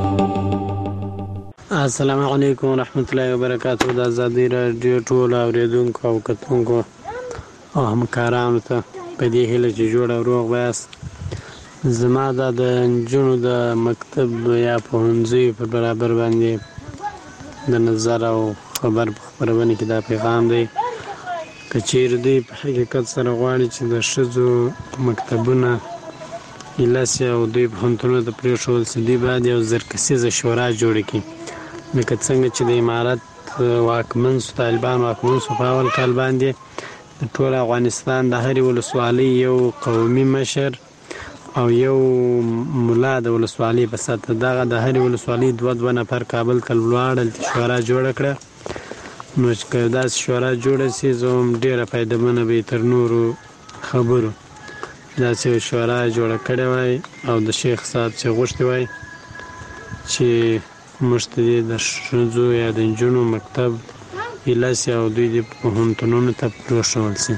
السلام علیکم ورحمت الله وبرکاته. د ازادي رادیو ټول اوریدونکو او کتونکو او همکارانو ته په دې هیله چې جوړ او روغ وایاست. زما د نجونو د مکتب یا پوهنځي په برابر باندې د نظر او خبر په خپرونه کې دا پیغام دی که چیرې دوی په حقیقت سره غواړي چې د ښځو مکتبونه ایلاسي او دوی پوهنتونونه ته پرېښودل سي دوی باید یو زرکسیزه شورا جوړه کړي لکه څنګه چې د امارت واکمن سو طالبان واکمن سو په اول کال باندې د ټول افغانستان د هرې ولسوالۍ یو قومي مشر او یو مولا د ولسوالۍ په سطح دغه د هرې ولسوالۍ دوه نفر کابل ته ولاړل چې شورا جوړه کړه. نو چې داسې شورا جوړه سي زه هم ډېره فایدهمنه به تر نورو خبرو داسې شورا جوړه کړې وای او د شیخ صاحب چې غوښتي وای چې موږ ته د ښځو یا د نجونو مکتب ایله سي او دوی د پوهنتونونو ته پرېښول سي.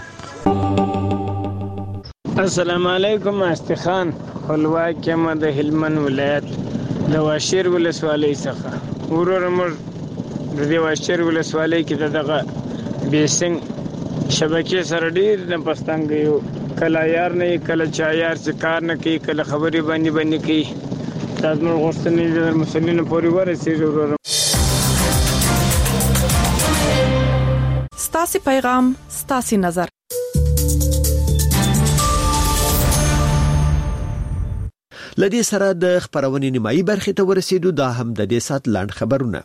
السلام علیکم. استخان خپلواک یم د هلمند ولایت د واشیر ولسوالۍ څخه. وروره موږ د دې واشیر ولسوالۍ کې دغه بیسنګ شبکې سره ډېر نه پستانګ یو کله یار نه کله چا یار چې کار نه کوي کله خبرې باندې کوي. دا زموږ غوښتنې د مسؤلینو پورې ورسېږي. وروره ستاسې پیغام ستاسې نظر. لدې سره د خبرونې نیمایي برخې ته ورسېدو. دا هم د دې سات لاند خبرونه.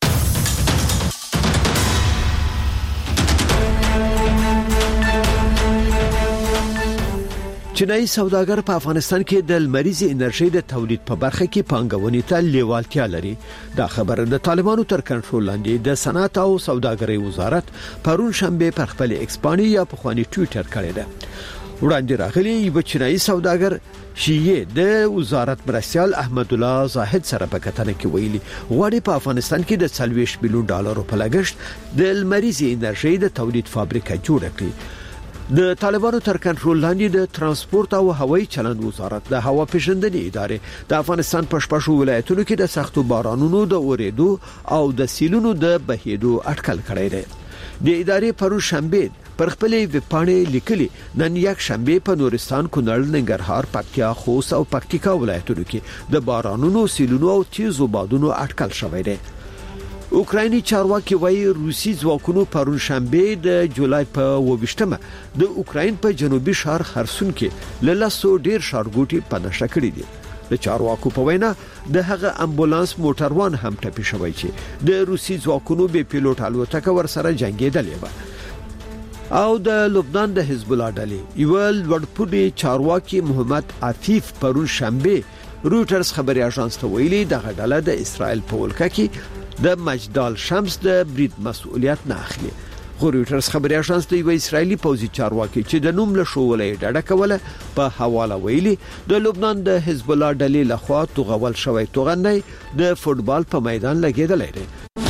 چینایي سوداګر په افغانستان کې د لمریزې انرژي د تولید په برخه کې پانګونې ته لیوالتیا لري. دا خبره د طالبانو تر کنټرول لاندې د صنعت او سوداګرۍ وزارت پرون شنبه په خپل ایکس باندې یا په خواني ټوئیټر کړی دی. وړاندې راغلی یو چینایي سوداګر شیعه د وزارت مرستیال احمد الله زاهد سره په کتنه کې ویلي غواړي په افغانستان کې د 40 میلیون ډالر په لګښت د لمریزې انرژي د تولید فابریکه جوړ کړي. د طالبانو تر کنټرول لاندې د ترانسپورت او هوایي چلند وزارت د هوا پیژندنې ادارې د افغانستان په شپږ ولایتونو کې د سختو بارانونو د اورېدو او د سیلونو د بهېدو اټکل کړی دی. د ادارې پرون شنبه پر خپلې وپاڼې لیکلي نن یک شنبه په نورستان، کونړ، ننګرهار، پکتیا، خوست او پکتیکا ولایتونو کې د بارانونو، سیلونو او تیزو بادونو اټکل شوی دی. اوکرایني چارواکي وایي روسي ځواکونو پرون شنبه د جولای په 28مه د اوکراین په جنوبي ښار خرسون کې له لاسو ډیر ښارګوټي په نشه کړی دي. د چارواکو په وینا د هغه امبولانس موټروان هم ټپي شوی چې د روسي ځواکونو به پیلوټ الوتکه ور سره جنگیدلې و. او د لبنان د حزب الله ډلې یو لوړپوړي چارواکي محمد عفیف پرون شنبه رويټرز خبري اژانس ته ویلي دغه ډله د اسرائیل په ولکه کې د مجدال شمس د برید مسؤلیت نه اخلي. خو رويټرز خبري اژانس ته یو اسرایلی پوځي چارواکي چې د نوم له شوولې ډډه کوله په حواله ویلي د لبنان د حزب الله ډلې لخوا توغول شوی توغندۍ د فوتبال په میدان لګیدلې ده.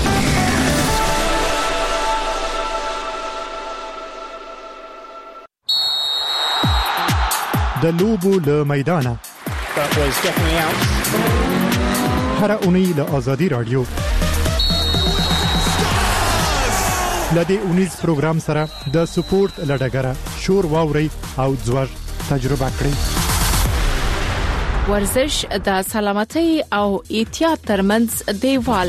د لوبو له میدانه هر اونۍ له آزادی رادیو لدې اونیز پروګرام سره د سپورت لډګره شور واوري او ځوړ تجربه کړئ. ورزش د سلامتۍ او احتیاط ترمنځ دیوال.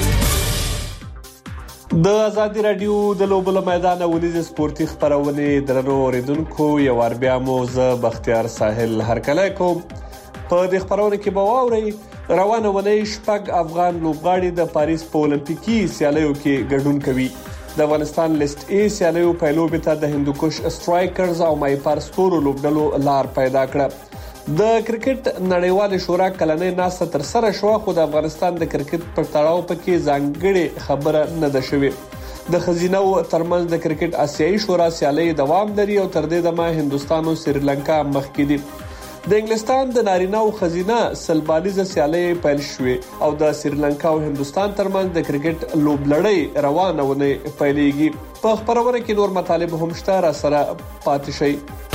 د آزادی رادیو د لوبو له میدانه ونیز سپورتي خبرونه درنو اوریدونکو یو ور بیا موزه بختیار ساحل هرکله کوم. په دې خبرونه کې به واوري روانه ونې شپږ افغان لوبغاړي د پاریس په اولمپیکي سیالیو کې ګډون کوي. د افغانستان لیست ای سیالیو پیلوبې ته د هندوکش سټرایکرز او مایپار سکورو لوبډلو لار پیدا کړه. د کرکټ نړیوال شورا کلنۍ ناسته تر سره شو، خو د افغانستان د کرکټ پر تړاو پکې ځانګړي خبره نه ده شوې. د خزینه ترمنځ د کرکټ آسیایي شورا سیالي دوام لري او تر دې دمه هندستان او سریلانکا مخکې دي. د انګلستان د نارینه او خزینه سلبالیزه سیالي پیل شوې او د سریلانکا او هندستان ترمنځ د کرکټ لوبلړۍ روانه ونه پیلېږي. په خبرونه کې نور مطالب هم شته، را سره پاتې شي.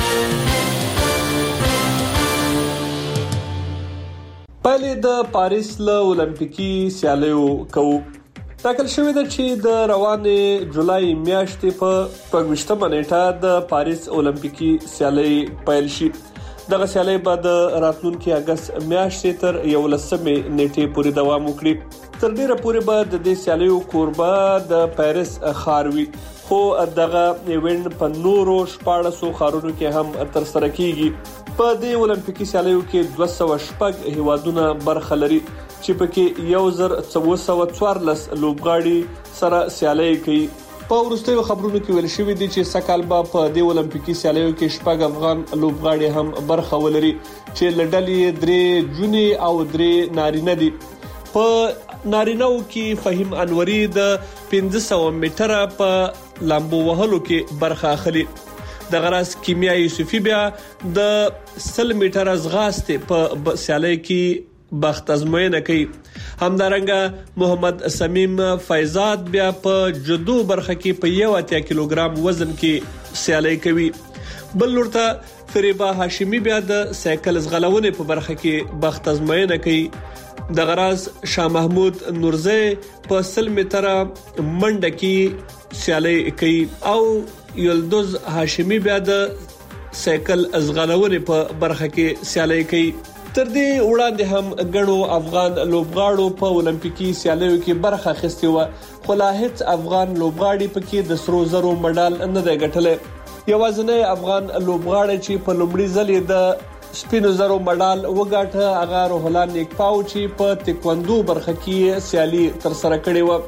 پهلې د پاریس له اولمپیکي سیالیو کوو. ټاکل شوې ده چې د روانې جولای میاشتې په 25مه نیټه د پاریس اولمپیکي سیالي پیل شي. دغه سیالي به د راتلونکي اگست میاشتې تر 11مې نیټې پورې دوام وکړي. تر ډیره پورې به د دې سیالیو کوربه د پاریس ښار وي، خو دغه ایونت په نورو 14 ښارونو کې هم تر سره کیږي. په دې اولمپیکي سیالیو کې 206 هیوادونه برخه لري چې پکې 1414 لوبغاړي سره سیالي کوي. په وروستیو خبرونو کې ویل شوی دی چې سکهال په د اولمپیکي سیالیو کې شپږ افغان لوبغاړي هم برخه ولري چې لړلې 3 جونې او 3 نارینه دي. په نارینهو کې فهیم انوري د 1500 میټره په لامبو وهلو کې برخه اخلي. د غراس کیمیا یوسفی بیا د 100 میټره ځغاستې په سیالي کې بخت ازموینه کوي. همدارنګه محمد سمیم فیضات بیا په جدو برخه کې په 1 کیلوګرام وزن کې سیالي کوي. بل لورته فریبا هاشمی بیا د سایکل زغلونې په برخه کې بخت ازموینه کوي. د غراس شاه محمود نورزی په 100 میټره منډه کې سیالي کوي او یلدوز هاشمی بیا د سایکل زغلونې په برخه کې سیالي کوي. تر دې وړاندې هم غنو افغان لوبغاړو په اولمپیکي سیالیو کې برخه اخیستې و، خو لا هیڅ افغان لوبغاړي پکې د سرو زرو مډال نه دی ګټلی. یوازینی افغان لوبغاړی چې په لومړي ځل د سپینو زرو مډال وګاټه هغه روح الله نیکپاو چې په تکواندو برخه کې سیالي تر سره کړې و.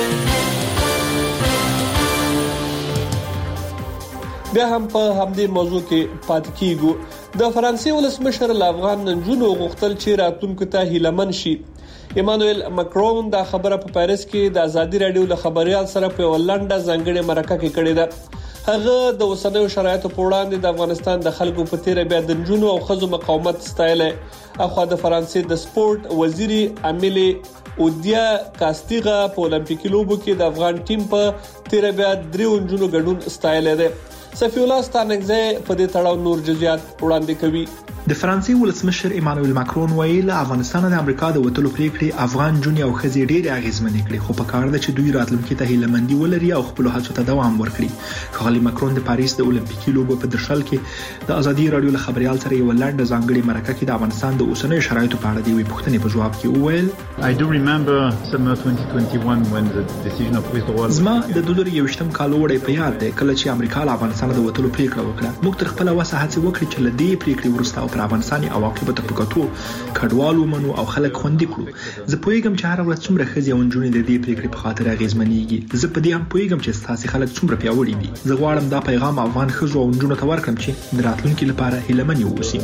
بیا هم په همدې موضوع کې پاتې کیږو. د فرانسې ولسمشر افغان نجونو غوښتل چې راتلونکو ته هیلمن شي. ایمانوئل ماکرون دا خبره په پاریس کې د ازادي رادیو له خبريال سره په ولنډه ځانګړي مرکه کې کړې ده. هغه د اوسنیو شرایطو په وړاندې د افغانستان د خلکو په تیر بیا د نجونو او ښځو مقاومت ستایله. اخو د فرانسې د سپورت وزیري امیلی اودیا کاستیغا په اولمپیکي لوبو کې د افغان ټیم په تیر بیا 3 نجونو ګډون ستایله ده. صفی الله ستانګزی په دې تړاو نور جزئیات وړاندې کوي. د فرانسې ولسمشر ایمانوئل ماکرون ویل افغانستان د امریکا د وټلو پریکړې افغان جون او خزي ډېر اغیزمنې کړې، خو په کار ده چې دوی راتلونکي ته هیلمندي ولري او خپل هڅو ته دوام ورکړي. خغلی ماکرون د پاریس د اولمپیکي لوبو په درشل کې د ازادي رادیو له خبريال سره یو لنډه ځانګړي مرکه کې د افغانستان د اوسنیو شرایطو په اړه دی پوښتنې په جواب کې وویل I do remember summer 2021 when the decision of withdrawal زما د 2021م کال وړي په یاد دی کله چې امریکا له افغانستان د وټلو پریکړه وکړه. موږ تر خپل وسه هڅه وکړې چې لدې پریکړې ورسته او پر افغانستان او په تفکاتو کډوالو منو او خلک خوندې کړو. زه پوهیږم چې هر ورځ څومره خزي او جنونې د دې پریکړې په خاطر اغیزمنېږي. زه په دې هم پوهیږم چې تاسو خلک څومره پیاوړي دي. زه غواړم دا پیغام افغان خزو او جنونو ته ورکړم چې د راتلونکي لپاره هیلمن اوسي.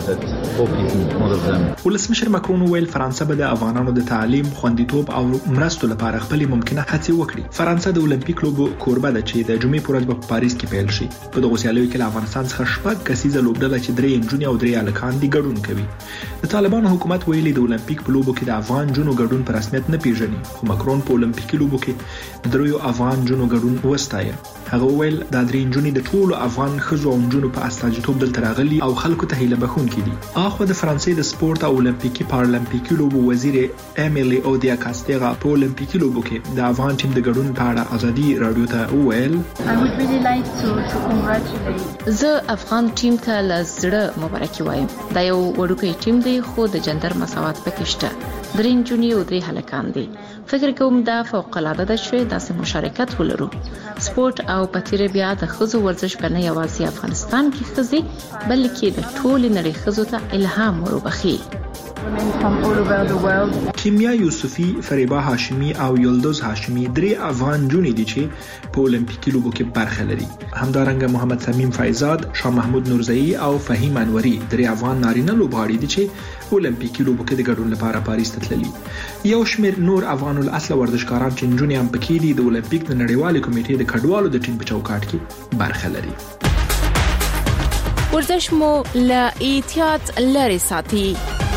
ولسمشر ماکرون ویل فرانسه به د افغانانو د تعلیم، خوندیتوب او مرستو لپاره خپل ممکنه هڅې وکړي. فرانسه د اولمپیک لوبو کوربه ده چې د جمعې پر ورځ په پاریس کې پیل شي. په دغه سیالیو کې له افغانستان څخه شپږ کسیزه لوبډله چې 3 نجونې او 3 هلکان دي ګډون کوي. د طالبانو حکومت ویلي د اولمپیک په لوبو کې د افغان جنو ګډون په رسمیت نه پیژني، خو ماکرون په اولمپیکي لوبو کې د 3 افغان جنو ګډون وستایه. هغه ویل دا 3 جنونې د ټولو افغان خزو او جنو په استاجیتوب دلته راغلي او خلکو ته هیله بخښونکي دي. اخو د فرانسې د سپورت او اولمپیکي پارالمپیکي لوبو وزیر امیلی اودیا کاستیغا په اولمپیکي لوبو کې د افغان ټیم د ګډون په اړه ازادي رادیو ته ویل زه افغان ټیم ته لزړه مبارکي وایم. دا یو وړوکی ټیم دی خو د جندر مساوات پکې شته. 3 نجونې او 3 هلکان دي. فکر کوم دا فوق العاده ده چې داسې مشارکت ولرو. سپورت او پتیره بیا د خزو ورزش په نه یوازې افغانستان کې خزي بلکې د ټول نړۍ خزو ته الهام وربخي. کیمیا یوسفی، فریبا هاشمی او یلدوز هاشمی 3 افغان جونې دي چې په اولمپیکي لوبو کې برخه لري. همدارنګه محمد سمیم فیضات، شاه محمود نورزئی او فهیم انوري 3 افغان نارینه لوبغاړي دي چې اولمپیکي لوبو کې د ګډون لپاره پاریس ته تللي. یو شمېر نور افغان الاصل ورزشکاران چې نجونې هم پکې دي د اولمپیک د نړیوالې کمیټې د کډوالو د ټیم په چوکاټ کې برخه لري. ورزش مو له احتیاط لري ساتي.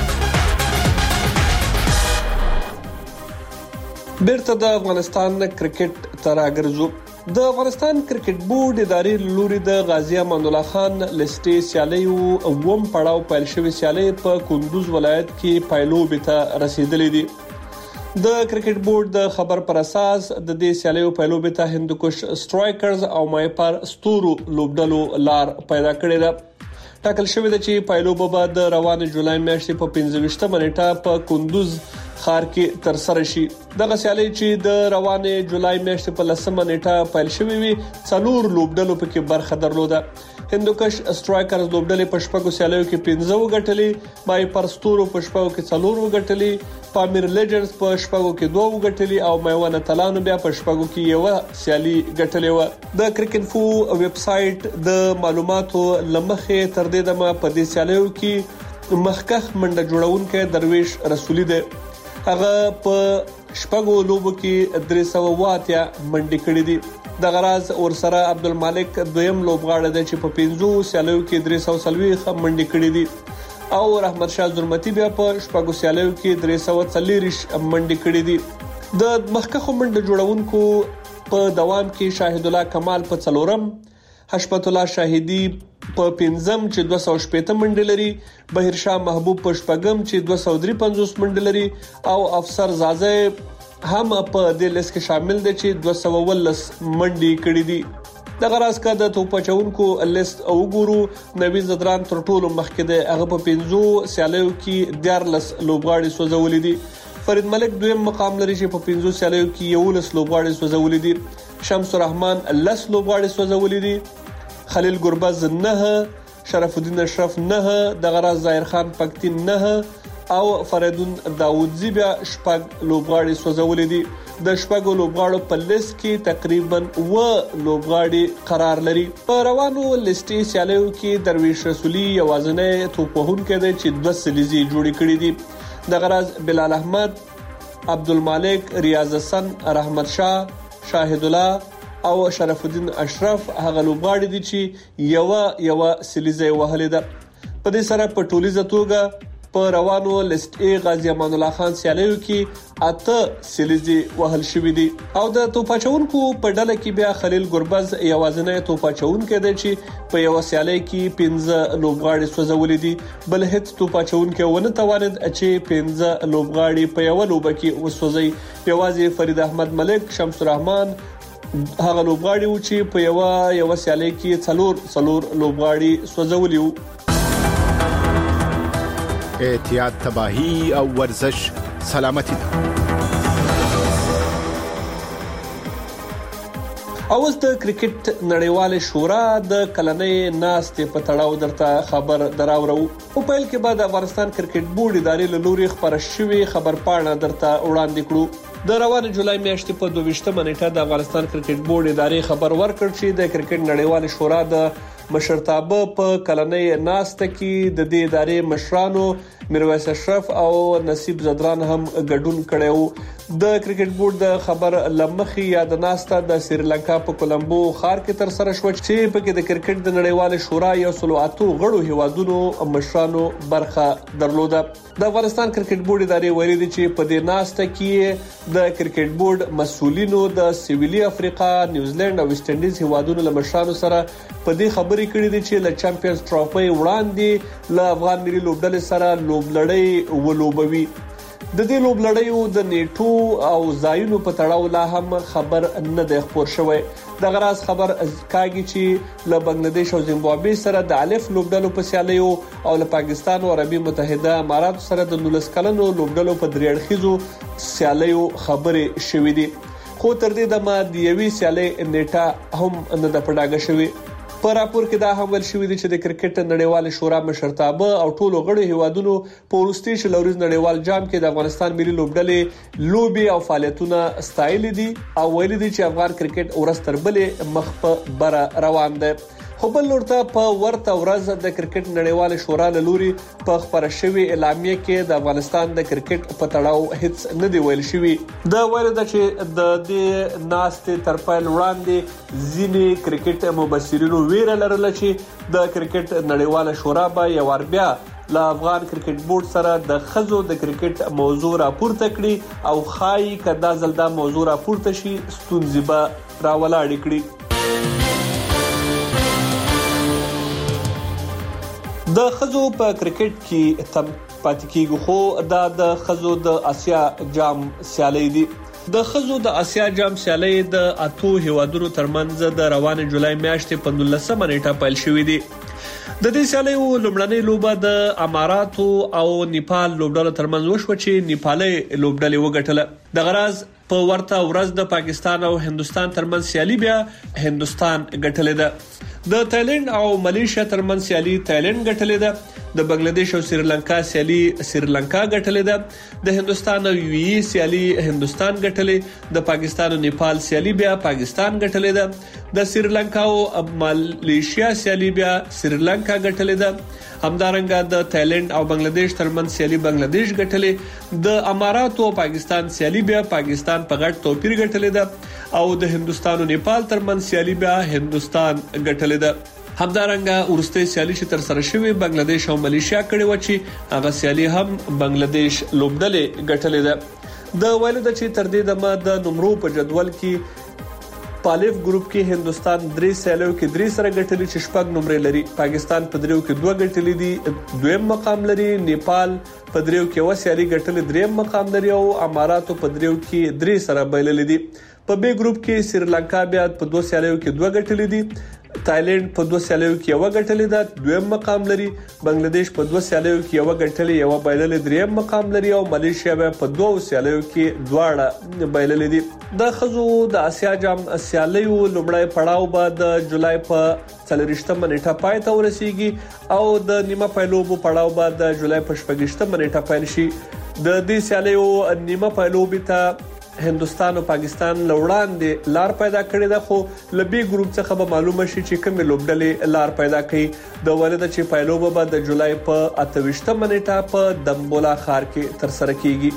بیرته د افغانستان کرکټ ته راګرځو. د افغانستان کرکټ بورډ ادارې لوري د غازی امان الله خان لسټي سیالیو اوم پړاو پیل شوی سیالي په کندوز ولایت کې پایلوب ته رسیدلې دي. د کرکټ بورډ د خبر پر اساس د دې سیالیو پایلوب ته هندوکش سټرایکرز او مایپار ستورو لوبډلو لار پیدا کړې ده. ټاکل شوی دی چې پایلوب به د روان جولای میاشتې په 25مه نیټه په کندوز خار کې تر سره شي. دغه سیالي چې د روانه جولای میاشتې په 10 نیټه پیل شوې وي 4 لوبډلو پکې برخه درلوده. هندوکش سټرایکرز لوبډلې په شپږو سیالیو کې 15 وګټلې، مای پرستورو په شپږو کې 4 وګټلې، پامیر لیجنډز په شپږو کې 2 وګټلې او میوانه تلانو بیا په شپږو کې یو سیالي ګټلې و. د کرکټفو ویب سټ د معلوماتو لمخې تر دې دمه په دې سیالیو کې مخکخ منډه جوړونکو درویش رسولي ده. هغه په شپږو لوبو کې 380 منډې کړې دي. د غراز ورسره عبدالمالک دویم لوبغاړی دی چې په 15 سیالیو کې 340 منډې کړې دي او رحمت شاه زرمتی بیا په شپږو سیالیو کې 340 منډې کړې دي. د مخکخو منډه جوړونکو په دوام کې شاهد الله کمال په 4م، حشمت الله شاهدی په 5م چې 280 منډې لري، بهیر شاه محبوب په 4م چې 253 منډې لري او افسر زازه هم په دې لیست کې شامل دي چې 219 منډې کړې دي. د غراز کا د توپچونکو لیست او ګورو نوی زدران تر ټولو مخکې دی. هغه په 15 سیالیو کې 14 لوبغاړي سوځولې دي. فرید ملک دویم مقام لري چې په 15 سیالیو کې 11 لوبغاړي سوځولې دي. شمس الرحمن 10 لوبغاړي سوځولې دي. خلیل ګربز 9، شرف الدین اشرف 9، د غراز ظاهر خان پکتین 9 او فریدون داوودزی بیا شپږ لوبغاړي سوځولې دي. د شپږو لوبغاړو په لیست کې تقریبا لوبغاړي قرار لري. په روانو لیستي سیالیو کې درویش رسولي یوازنی توپوهونکی دی چې 2 سلیزي جوړې کړې دي. د غراز بلال احمد، عبدالمالک، ریاض حسن، رحمت شاه، شاهد الله او شرف الدین اشرف هغه لوبغاړي دي چې یو سلیزي وهلې ده. په دې سره په ټولیزه توګه په روانو لیست ای غازی امان الله خان سیالیو کې 8 سلیزي وهل شوې دي او د توپاچونکو په ډله کې بیا خلیل ګربز یوازنی توپاچونکو دی چې په یو سیالي کې 15 لوبغاړي سوځولې دي. بل هیڅ توپاچونکو ونه توانید چې 15 لوبغاړي په یو لوب کې وسوځي. یوازې فرید احمد ملک، شمس الرحمن هغه لوبغاړي و چې په یو سیالي کې 4 لوبغاړي سوځولي وو. احتیاط تباہی او ورزش سلامتی ده. اوس د کرکټ نړیواله شورا د کلنۍ ناستې په تړاو درته خبر دراوړو. په پیل کې بعد افغانستان کرکټ بورډ ادارې له لوري خبر شوی خبر پاڼه درته وړاندې کړو. د روانه جولای میاشتې په 22 نیټه د افغانستان کرکټ بورډ ادارې خبر ورکړ چې د کرکټ نړیواله شورا د مشرتابه په کلنۍ ناسته کې د دې ادارې مشرانو میرویس اشرف او نصیب زدران هم ګډون کړو. د کرکټ بورډ د خبر لمخي یاد ناسته د سریلانکا په کولمبو ښار کې تر سره شو چې په کې د کرکټ د نړیواله شورا یو سلو اتو غړو هیوادونو مشرانو برخه درلوده. د افغانستان کرکټ بورډ ادارې ویلي دي چې په دې ناسته کې د کرکټ بورډ مسؤلینو د سویلي افریقا، نیوزیلند او ویسټ انډیز هیوادونو له مشرانو سره په دې خبرې کړې دي چې له چمپیونز ټرافي وړاندې له افغان ملي لوبډلې سره لوبلړۍ ولوبوي. د دې لوبلړیو د نیټو او ځایونو په تړاو لا هم خبر نه دی خبر شوی. د غراز خبر کاږي چې له بنگلاديش او زیمبابوې سره د الف لوبډلو په سیالیو او له پاکستان او عربي متحده امارات سره د 19 کلنو لوبډلو په دریړخیزو سیالیو خبرې شوې دي. خو تر دې دمه د یوې سیالي نیټه هم نه د پډاګه شوی. په راپور کې دا هم ویل شوی دی چې د کرکټ نړیواله شورا مشرتابه او ټولو غړو هیوادونو په وروستي شلوريز نړیوال جام کې د افغانستان ملي لوبډلې لوبي او فعالیتونه ستایل دي او ویل دي چې افغان کرکټ ورستربلې مخ په بر روان دی. خو بل لورته په ورته ورځ د کرکټ نړیواله شورا له لوري په خبره شوی اعلامیه کې د افغانستان د کرکټ په تړاو هیڅ نه دی ویل شوی. د ویل د چې د دې ناستې تر پیل وړاندې ځینې کرکټ مبصرینو ویره لرله چې د کرکټ نړیواله شورا به یو ور بیا له افغان کرکټ بورډ سره د خزو د کرکټ موضوع راپورته کړي او خای کدا زلدا موضوع راپورته شي ستونزې به راولاړ کړي. د خزو په کرکټ کې تم پاتې کیږي خو د خزو د آسیا جام سیالي دي. د خزو د آسیا جام سیالي د اتو هیوادونو ترمنځ د روانه جولای میاشتې په 19 نیټه پیل شوې دي. د دې سیالیو لومړنۍ لوبه د اماراتو او نیپال لوبډلو ترمنځ وشوه چې نیپالي لوبډلې وګټله. د غراز په ورته ورځ د پاکستان او هندستان ترمنځ سیالي بیا هندستان ګټلې ده. د تایلند او ملیشیا ترمنځ سیالي تایلند ګټلې ده. د بنگلاديش او سریلانکا سیالي سریلانکا ګټلې ده. د هندستان او یو ای سیالي هندستان ګټلې. د پاکستان او نیپال سیالي بیا پاکستان ګټلې ده. د سریلانکا او ملیشیا سیالي بیا سریلانکا ګټلې ده. همدارنګه د تایلند او بنگلاديش ترمنځ سیالي بنگلاديش ګټلې. د امارات او پاکستان سیالي بیا پاکستان په غټ توپیر ګټلې ده او د هندستان او نیپال ترمنځ سیالي بیا هندستان ګټلې ده. همدارنګه ورسته سیالي چې تر سره شوی بنگلاديش او ملیشیا کړي و چې هغه سیالي هم بنگلاديش لوبډلې ګټلې ده. د ویلو د چې تر دې دمه د نمرو په جدول کې پالیف ګروپ کې هندستان 3 سیالیو کې 3 سره ګټلې چې شپږ نمرې لري. پاکستان په 3 کې 2 ګټلې دي، دویم مقام لري. نیپال په 3 کې 1 سیالي ګټلې، دریم مقام لري او امارات په 3 کې 3 سره بایللې دي. په بي ګروپ کې سریلانکا بیا په 2 سیالیو کې 2 ګټلې دي. تایلند په 2 سیالیو کې 1 ګټلې ده، دویم مقام لري. بنگلاديش په 2 سیالیو کې 1 ګټلې، 1 بایللې، دریم مقام لري او ملیشیا په 2 سیالیو کې 2 بایللې دي. د خزو د آسیا جام سیالیو لومړی پړاو به د جولای په 24 نیټه پای ته ورسیږي او د نیمه پایلوبو پړاو به د جولای په 28 نیټه پیل شي. د دې سیالیو نیمه پایلوبو ته هندستان او پاکستان لوړاندې لار پیدا کړې ده، خو لبي ګروپ څخه به معلومه شي چې کوم لوبډلې لار پیدا کړي. د ولید چې پایلوبه به د جولای په 28 نیټه په دمبولا ښار کې تر سره کیږي.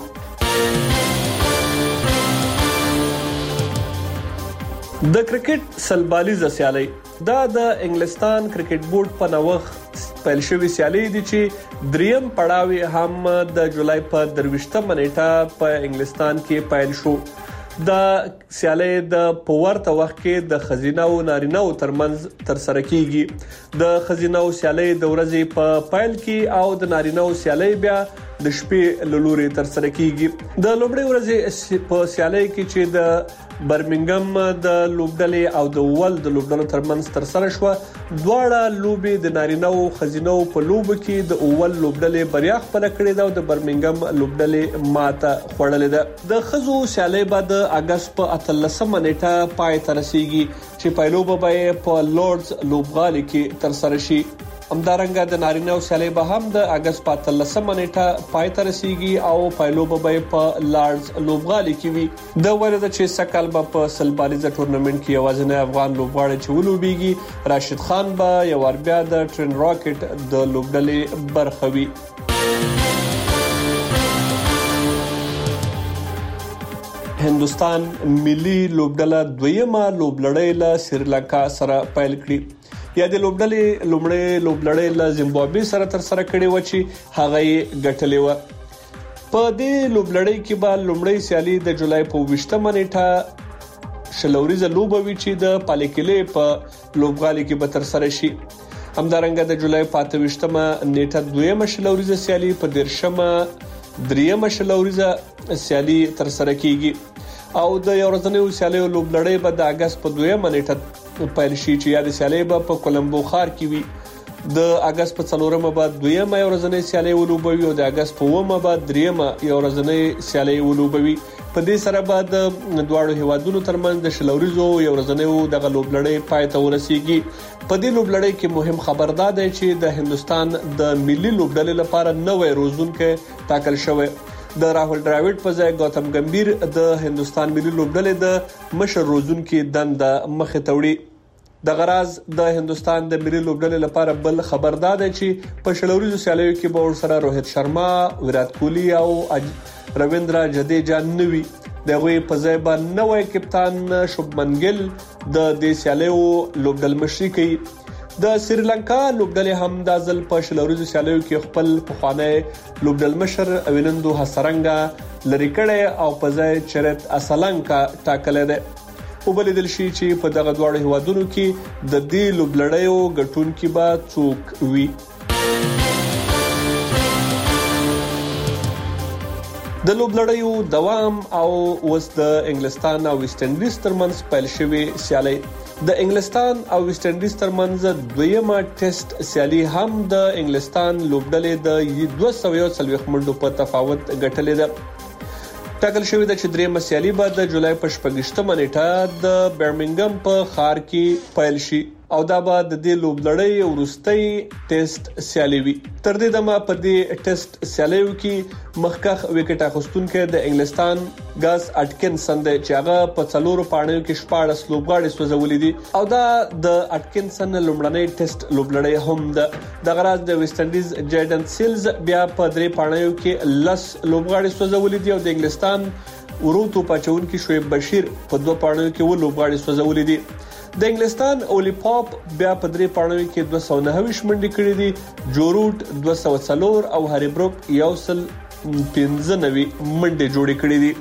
د کرکټ سلبالیز سیالي دا د انګلستان کرکټ بورډ په نوښت پیل شوی سیالي دي چې دریم پړاوی هم د جولای په 23 نیټه په انګلستان کې پیل شو. د سیالي د پورته وخت کې د خزینه او نارینه ترمنځ تر سره کیږي. د خزینه او سیالي د ورځې په پیل کې او د نارینه سیالي بیا د شپې لوري تر سره کیږي. د لومړۍ ورځې په سیالي کې چې د برمنګم د لوبډلې او د ول د لوبډلو ترمنځ تر سره شو، دواړه لوبي د نارینه او خزینه په لوب کې د اول لوبډلې بریا خپل کړې ده او د برمنګم لوبډلې ماته خوړلې ده. د خزو سیالي بعد اگست په 13 نیټه پای ته رسیږي چې پایلوبه به په لورډز لوبغالي کې تر سره شي. همدارنګه د نارینه سیالي به هم د اگست په 13 نیټه پای ته رسیږي او پایلوبه به په لارډز لوبغالي کې وي. د ولید چې سکهال به په سلبالیز ټورنمنت کې یوازینی افغان لوبغاړی چې ولوبېږي راشد خان به یو ور بیا د ټرین راکټ د لوبډلې برخه وي. هندستان ملي لوبډله دویمه لوبلړۍ له سریلانکا سره پیل کړي. یا د لوبډلې لومړی لوبلړۍ له زیمبابوې سره تر سره کړې و چې هغه یې ګټلې و. په دې لوبلړۍ کې به لومړی سیالي د جولای په 20 نیټه شلوريزه لوبه وی چې د پالیکلې په لوبغالي کې به تر سره شي. همدارنګه د جولای په 28 نیټه دویمه شلوريزه سیالي په 13 دریمه شلوريزه سیالي تر سره کیږي او د یو ورځنیو سیالیو لوبلړۍ به د اگست په 2 نیټه پیل شي چې یا د سیالي به په کولمبو ښار کې وي. د اگست په 4مه به دویمه یو ورځنۍ سیالي ولوبوي او د اگست په 9مه به دریمه یو ورځنۍ سیالي ولوبوي. په دې سره به د دواړو هیوادونو ترمنځ د شلوريزو یو ورځنۍ د لوبلړۍ پای ته ورسیږي. په دې لوبلړۍ کې مهم خبردار دی چې د هندستان د ملي لوبډلې لپاره نوې روزونکو ټاکل شوی. د راهول ډراوډ په ځای گوتم گمبیر د هندستان ملي لوبډلې د مشر روزونکو دنده مخه توړي. د غراز د هندستان د ملي لوبډلې لپاره بل خبردار دی چې په شلوريزو سیالیو کې به ورسره روهیت شرما، ویرات کوهلی او رویندرا جډیجا نوي. دغه په ځای باندې نوې کپتان شوبمن ګیل د دې سیالیو لوبډل مشري کوي. د سریلانکا لوبډلې هم د ځل په شلوريزو سیالیو کې خپل پخوانی لوبډل مشر اوینندو هسرنګا لری کړي او په ځای چرت اسلانکا ټاکل دی. وبلیدل شي چې په دغه دواړو هیوادونو کې د دې لوبلړیو ګټونکي به څوک وي. د لوبلړیو دوام او اوس د انګلستان او ویسټ انډیز ترمنځ پیل شوی سیالي د انګلستان او ویسټ انډیز ترمنځ دویمه ټیسټ سیالي هم د انګلستان لوبډلې د 240 منډو په تفاوت ګټلې ده. ټاکل شوې ده چې درېمه سیالي به د جولای په 28مه نیټه د برمنګم په ښار کې پیل شي او دا به د دې لوبلړۍ وروستۍ ټیسټ سیالي وي. تر دې دمه په دې ټیسټ سیالیو کې مخکخ وکټ اخیستونکو د انګلستان ګاس اټکنسن د چاغه په 4 پاڼو کې 14 لوبغاړي سوځولې دي او دا د اټکنسن لومړنۍ ټیسټ لوبلړۍ هم ده. د غراز د ویسټ انډیز جیډن سیلز بیا په 3 پاڼو کې 10 لوبغاړي سوځولې دي او د انګلستان ورونتو پچون کې شعیب بشیر په 2 پاڼو کې و لوبغاړي سوځولې دي. د انګلستان اولی پاپ بیا په 3 پاڼو کې 290 منډې کړې دي. جوروټ 204 او هری بروک 195 منډې جوړې کړې دي.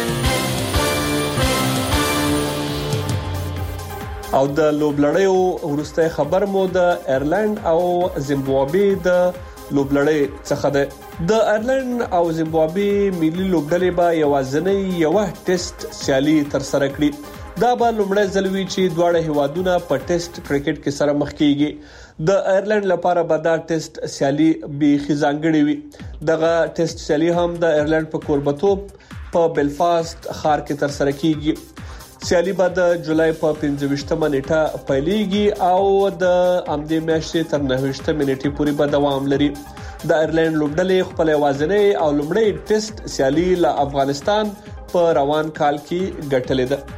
او د لوبلړیو ورسته خبر مو د ایرلند او زیمبابوې د لوبلړۍ څخه ده. د ایرلند او زیمبابوې ملي لوبډلې به یوازنۍ یو ټیسټ سیالي تر سره کړي. دا به لومړی ځل وي چې دواړه هیوادونه په ټیسټ کرکټ کې سره مخ کیږي. د ایرلند لپاره به دا ټیسټ سیالي به ځانګړې وي. دغه ټیسټ سیالي هم د ایرلند په کوربتوب په بلفاست ښار کې تر سره کیږي. سیالي به د جولای په 25مه نیټه پیلېږي او د امدې میاشتې تر 29مه نیټې پورې به دوام لري. د ایرلند لوبډلې خپل وازنې او لومړی ټیسټ سیالي له افغانستان په روان کال کې ګټلې ده.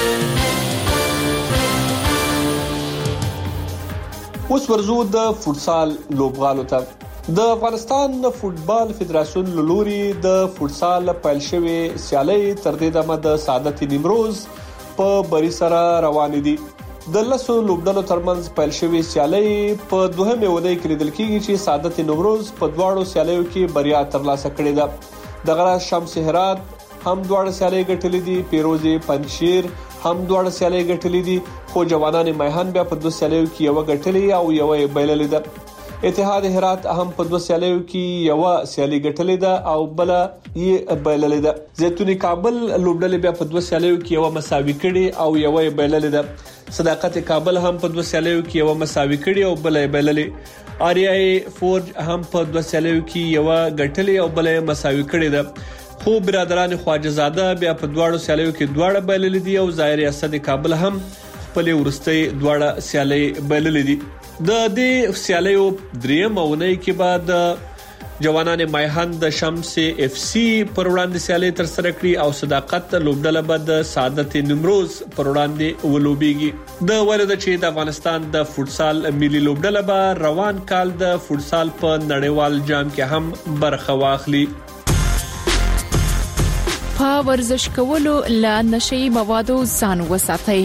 اوس ورزو د فوتسال لوبغالو ته. د افغانستان فوتبال فدراسیون لوري د فوتسال پیل شوی سیالي تر دې دمه د سعادت نیمروز په بری سره روان دي. د لسو لوبډلو ترمنځ پیل شوی سیالي په دوهمه ودی کې لیدل کېږي چې سعادت نیمروز په دواړو سیالیو کې بریا ترلاسه کړې ده. د غرا شمس هرات هم دواړه سیالي ګټلې دي. پیروزي پنځشیر هم دواړه سیالي ګټلې دي خو جوانان میهن بیا په 2 سیالیو کې یو ګټلې او یو بایللې ده. اتحاد هرات هم په 2 سیالیو کې یو سیالي ګټلې ده او بل یې بایللې ده. زیتونی کابل لوبډلې بیا په 2 سیالیو کې یو مساوي کړي او یو بایللې ده. صداقت کابل هم په 2 سیالیو کې یو مساوي کړي او بل یې بایللې. آریای فورج هم په 2 سیالیو کې یو ګټلې او بل یې مساوي کړي ده. خو برادران خواجه زاده بیا په دواړو سیالیو کې دواړه بایللې دي او ظاهر اسد کابل هم خپل ورستۍ دواړه سیالي بایللې دي. د دې سیالیو دریم اونۍ کې بعد جوانان میهن د شمس اف سی پر وړاندې سیالي تر سره کړې او صداقت لوبډله به د سعادت نیمروز پر وړاندې ولوبېږي. د ولود چې د افغانستان د فوتسال ملي لوبډله به روان کال د فوتسال په نړیوال جام کې هم برخه واخلي. په ورزش کولو له نشئی موادو ځان وساتئ.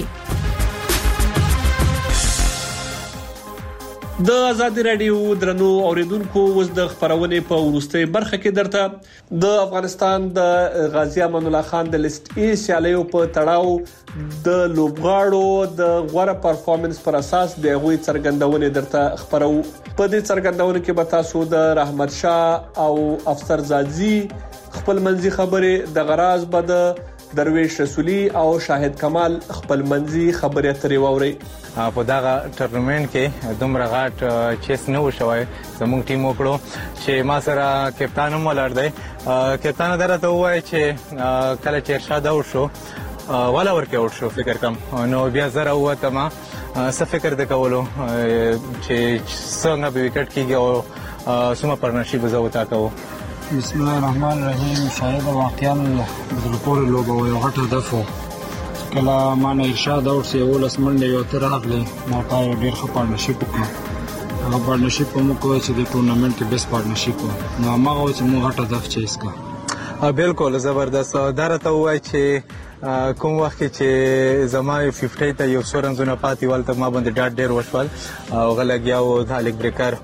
د آزادی رادیو درنو اوریدونکو اوس د خبرونه په ورستۍ برخه کې درته د افغانستان د غازی امان الله خان د لیست ای سیالیو په تړاو د لوبغاړو د غوړه پرفارمنس پر اساس د غوي څرګندونه درته خبرو. په دې څرګندونه کې به تاسو د رحمت شاه او افسر زادزی خپل منځي خبره د غراز بد درویش رسولي او شاهد کمال خپل منځي خبره اترې ووري. په دغه ټورنمنت کې دومره غاټ چیس نه وشوي. زموږ ټیم وکړو چې ما سره کپتان هم ولر دی. کپتان درته وایي چې کله چې ارشاد او شو ولا ورکه او شو فکر کوم نو بیا زره وته ما څه فکر د کولو چې څنګه به وکټ کیږي او سمه پارتنرشپ زوتا کوو. بسم الله الرحمن الرحیم. شاید واقعا د پور لوبو یو غټ هدف کله ما نه ارشاد او سی ولس منډه یو تر راغله ما پای ډیر ښه پارتنرشپ وکړ. هغه پارتنرشپ مو کوي چې د ټورنمنت کې بیس پارتنرشپ نو ما غواړم چې مو غټ هدف چیز کا. بالکل زبردست. درته وای چې کوم وخت چې زما 50 ته یو سورنزونه پاتې ولته ما باندې ډاټ ډیر وشول او غلګیاو د الک بریکر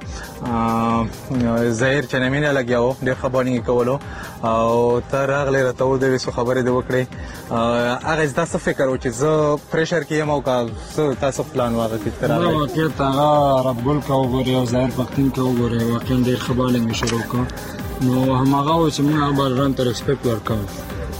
ظاهر چنمینه لګیاو ډیر خبرونه کولو او تر هغه راته د وسو خبرې د وکړې هغه تاسو فکر او چې زه پریشر کې یم او تاسو پلان واغې چې تر هغه کې هغه رب ګل کا وګوري او ظاهر پختین کا وګوري واقعا ډیر خبرونه شروع کړ نو همغه چې موږ به ران ته ریسپیکټ ورکړو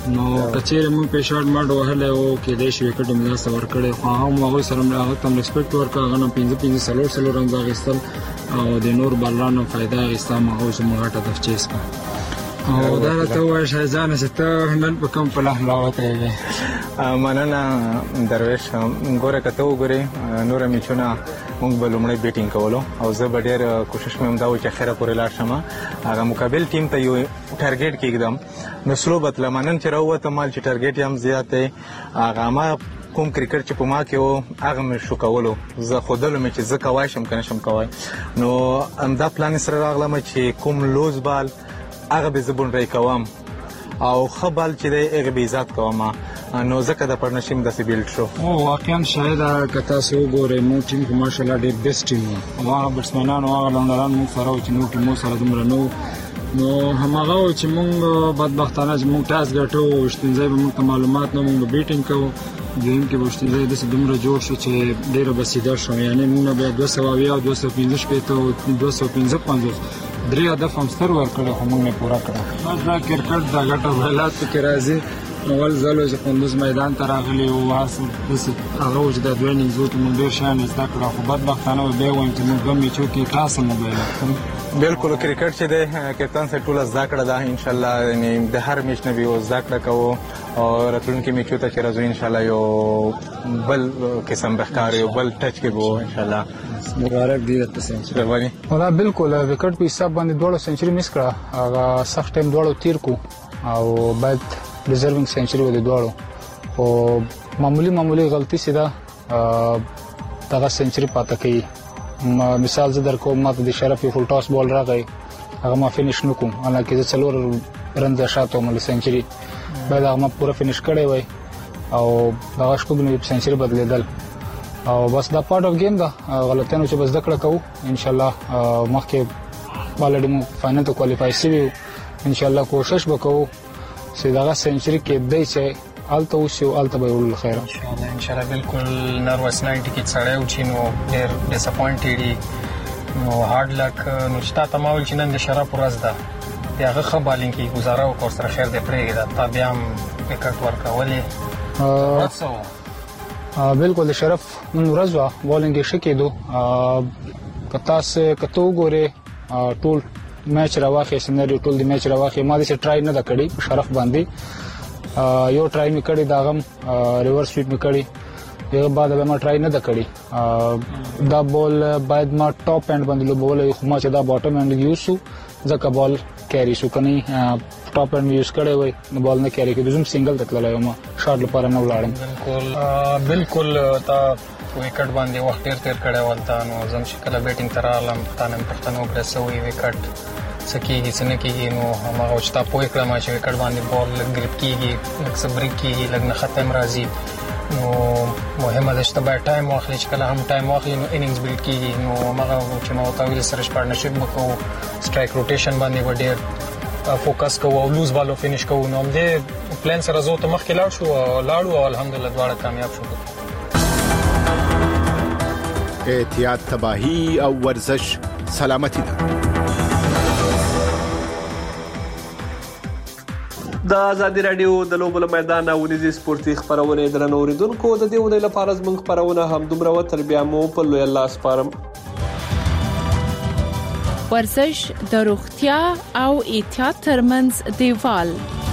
نو کچېره مونږ په شارټ ماډ وهله او کې د شي وکټ مې ځا ور کړې خو هغه سره موږ تم ریسپیکټ ورکړ غنه 15 سلور رن غاغستل او د نور بلانو فائدہ غستا مغه زموږ ته د چیس او دا ته وای شایزانه چې ته نن په کوم په لحظه راوته مننه درویش ګوره کته وګوره نور میچونه موږ به لومړی بیټینګ کولو او زه به ډېر کوشش مې هم دا و چې خیره پورې لاړ شم هغه مقابل ټیم ته یو ټارګېټ کېږدم نو سلو بدله منن چې راووته مال چې ټارګېټ هم زیات دی هغه ما کوم کرکټ چې په ما کې و هغه مې شو کولو زه خودلو مې چې زه کوای شم که نه شم کوای نو همدا پلان سره راغلم چې کوم لوز بال هغه به زبون راي کوم او خبل چې دی هغه به عزت کوم نو ځکه د پارتنرشپ د سیبیل شو او واقعا شاید کته سو ګوره مو ټیم په ماشاءالله ډېر بیسټ ټیم و هغه بټسمنان او هغه لندران مو سره چې نو ټیم سره دومره نو هماغه چې مونږ بدبختانه چې مونږ ټاس ګټو وشتنځي به مونږ معلومات نو مونږ بیټینګ کوو گیم کې وشتنځي د دومره جوړ شو چې ډېر بسیده شو یعنی مونږ به 220 او 215 پېته 255 درې هدف هم ستر ورکړو خو موږ نه پورا کړو دا کرکټ دا ګټه حالات کې راځي اول ځل چې قندوز میدان ته راغلی او واسه هغه چې د دوه نیم زوت موږ ډېر شان زده کړو خو بدبختانه به وایم چې موږ هم چې کې تاسو نه ویل بالکل کرکټ چې د کپتان سره ټول زده کړه ده ان شاء الله یعنی د هر میچ نه به زده کړه کوو او راتلونکي میچو ته چې راځو ان شاء الله یو بل قسم بخکار یو بل ټچ کې وو ان شاء الله مبارک دی ته سنچري وایي ولا بالکل وکټ په حساب باندې دوه سنچري مس کړه هغه سخت ټیم دوه تیر کو او بعد ریزروینګ سنچري ولې دوه او معمولی غلطي سیده دغه سنچري پاتې کوي مثال زه درکوم ماته د شرف فول ټاس بال راغی هغه ما فینیش نکوم انا کې څلور رن شاته مل سنچري بعد هغه ما پورا فینیش کړی وای او هغه شپږ سنچري بدلیدل او بس دا پارت اف گیم دا غلطیانو چې بس ذکر کوو ان شاء الله مخکې بالډ مو فائنل ته کوالیفای شي ان شاء الله کوشش وکړو چې دا سنچري کې دای چې الته وشو الته به ول خیر ان شاء الله بالکل نروس 90 کې څړې او چې نو ډېر ډیساپوینټډ نو هارد لک نو شتا تماول چې نن د شرف ورځ ده هغه خبالین کې گزاره او کور سره خیر دې پرېږي دا تابعام وکټ ورکولې بالکل د شرف نن ورځ وا بولینګ شکېدو کته وګوره ټول میچ راوخې سنریو ټول د میچ راوخې ما دې ټرای نه کړی شرف باندې یو ټرای می کړی دا غم ریورس سویپ می کړی یو بعد به ما ټرای نه کړی دا بال باید ما ټاپ اند باندې لوبول خو ما چې دا باټم اند یوسو ځکه بال کیری شو کني ټاپ اند یوز کړی وای نو بال نه کیری کېږي زم سنگل تکلای ما شاټ لپاره نه ولاړم بالکل تا وکټ باندې وخت تیر کړی ولته نو زم شکل بیټینګ تر عالم تانم پښتنو برسوي وکټ سکیږي څنګه کېږي نو هغه او چې تا پوي کړم چې وکټ باندې بال لګریپ کېږي لکه صبرې کېږي لګنه ختم راځي نو مهمه ده چې ته باید ټایم واخلې چې کله هم ټایم واخلې نو انینګز بیلډ کېږي نو هغه چې ما ورته ویل سره پارتنرشپ وکړو سټرایک روټیشن باندې ډېر فوکس کوو او لوز بالو فینیش کوو نو هم دې پلان سره زه ته مخکې لاړو او الحمدلله دواړه کامیاب شو احتیاط تباہی او ورزش سلامتی ده د آزادي رادیو د لوبو میدان او نيزي سپورتي خبرونه درنو اوریدونکو د دې ونې لپاره زموږ خبرونه هم دومره وتر بیا مو په لوی الله سپارم ورزش د روغتیا او احتیاط ترمنځ دیوال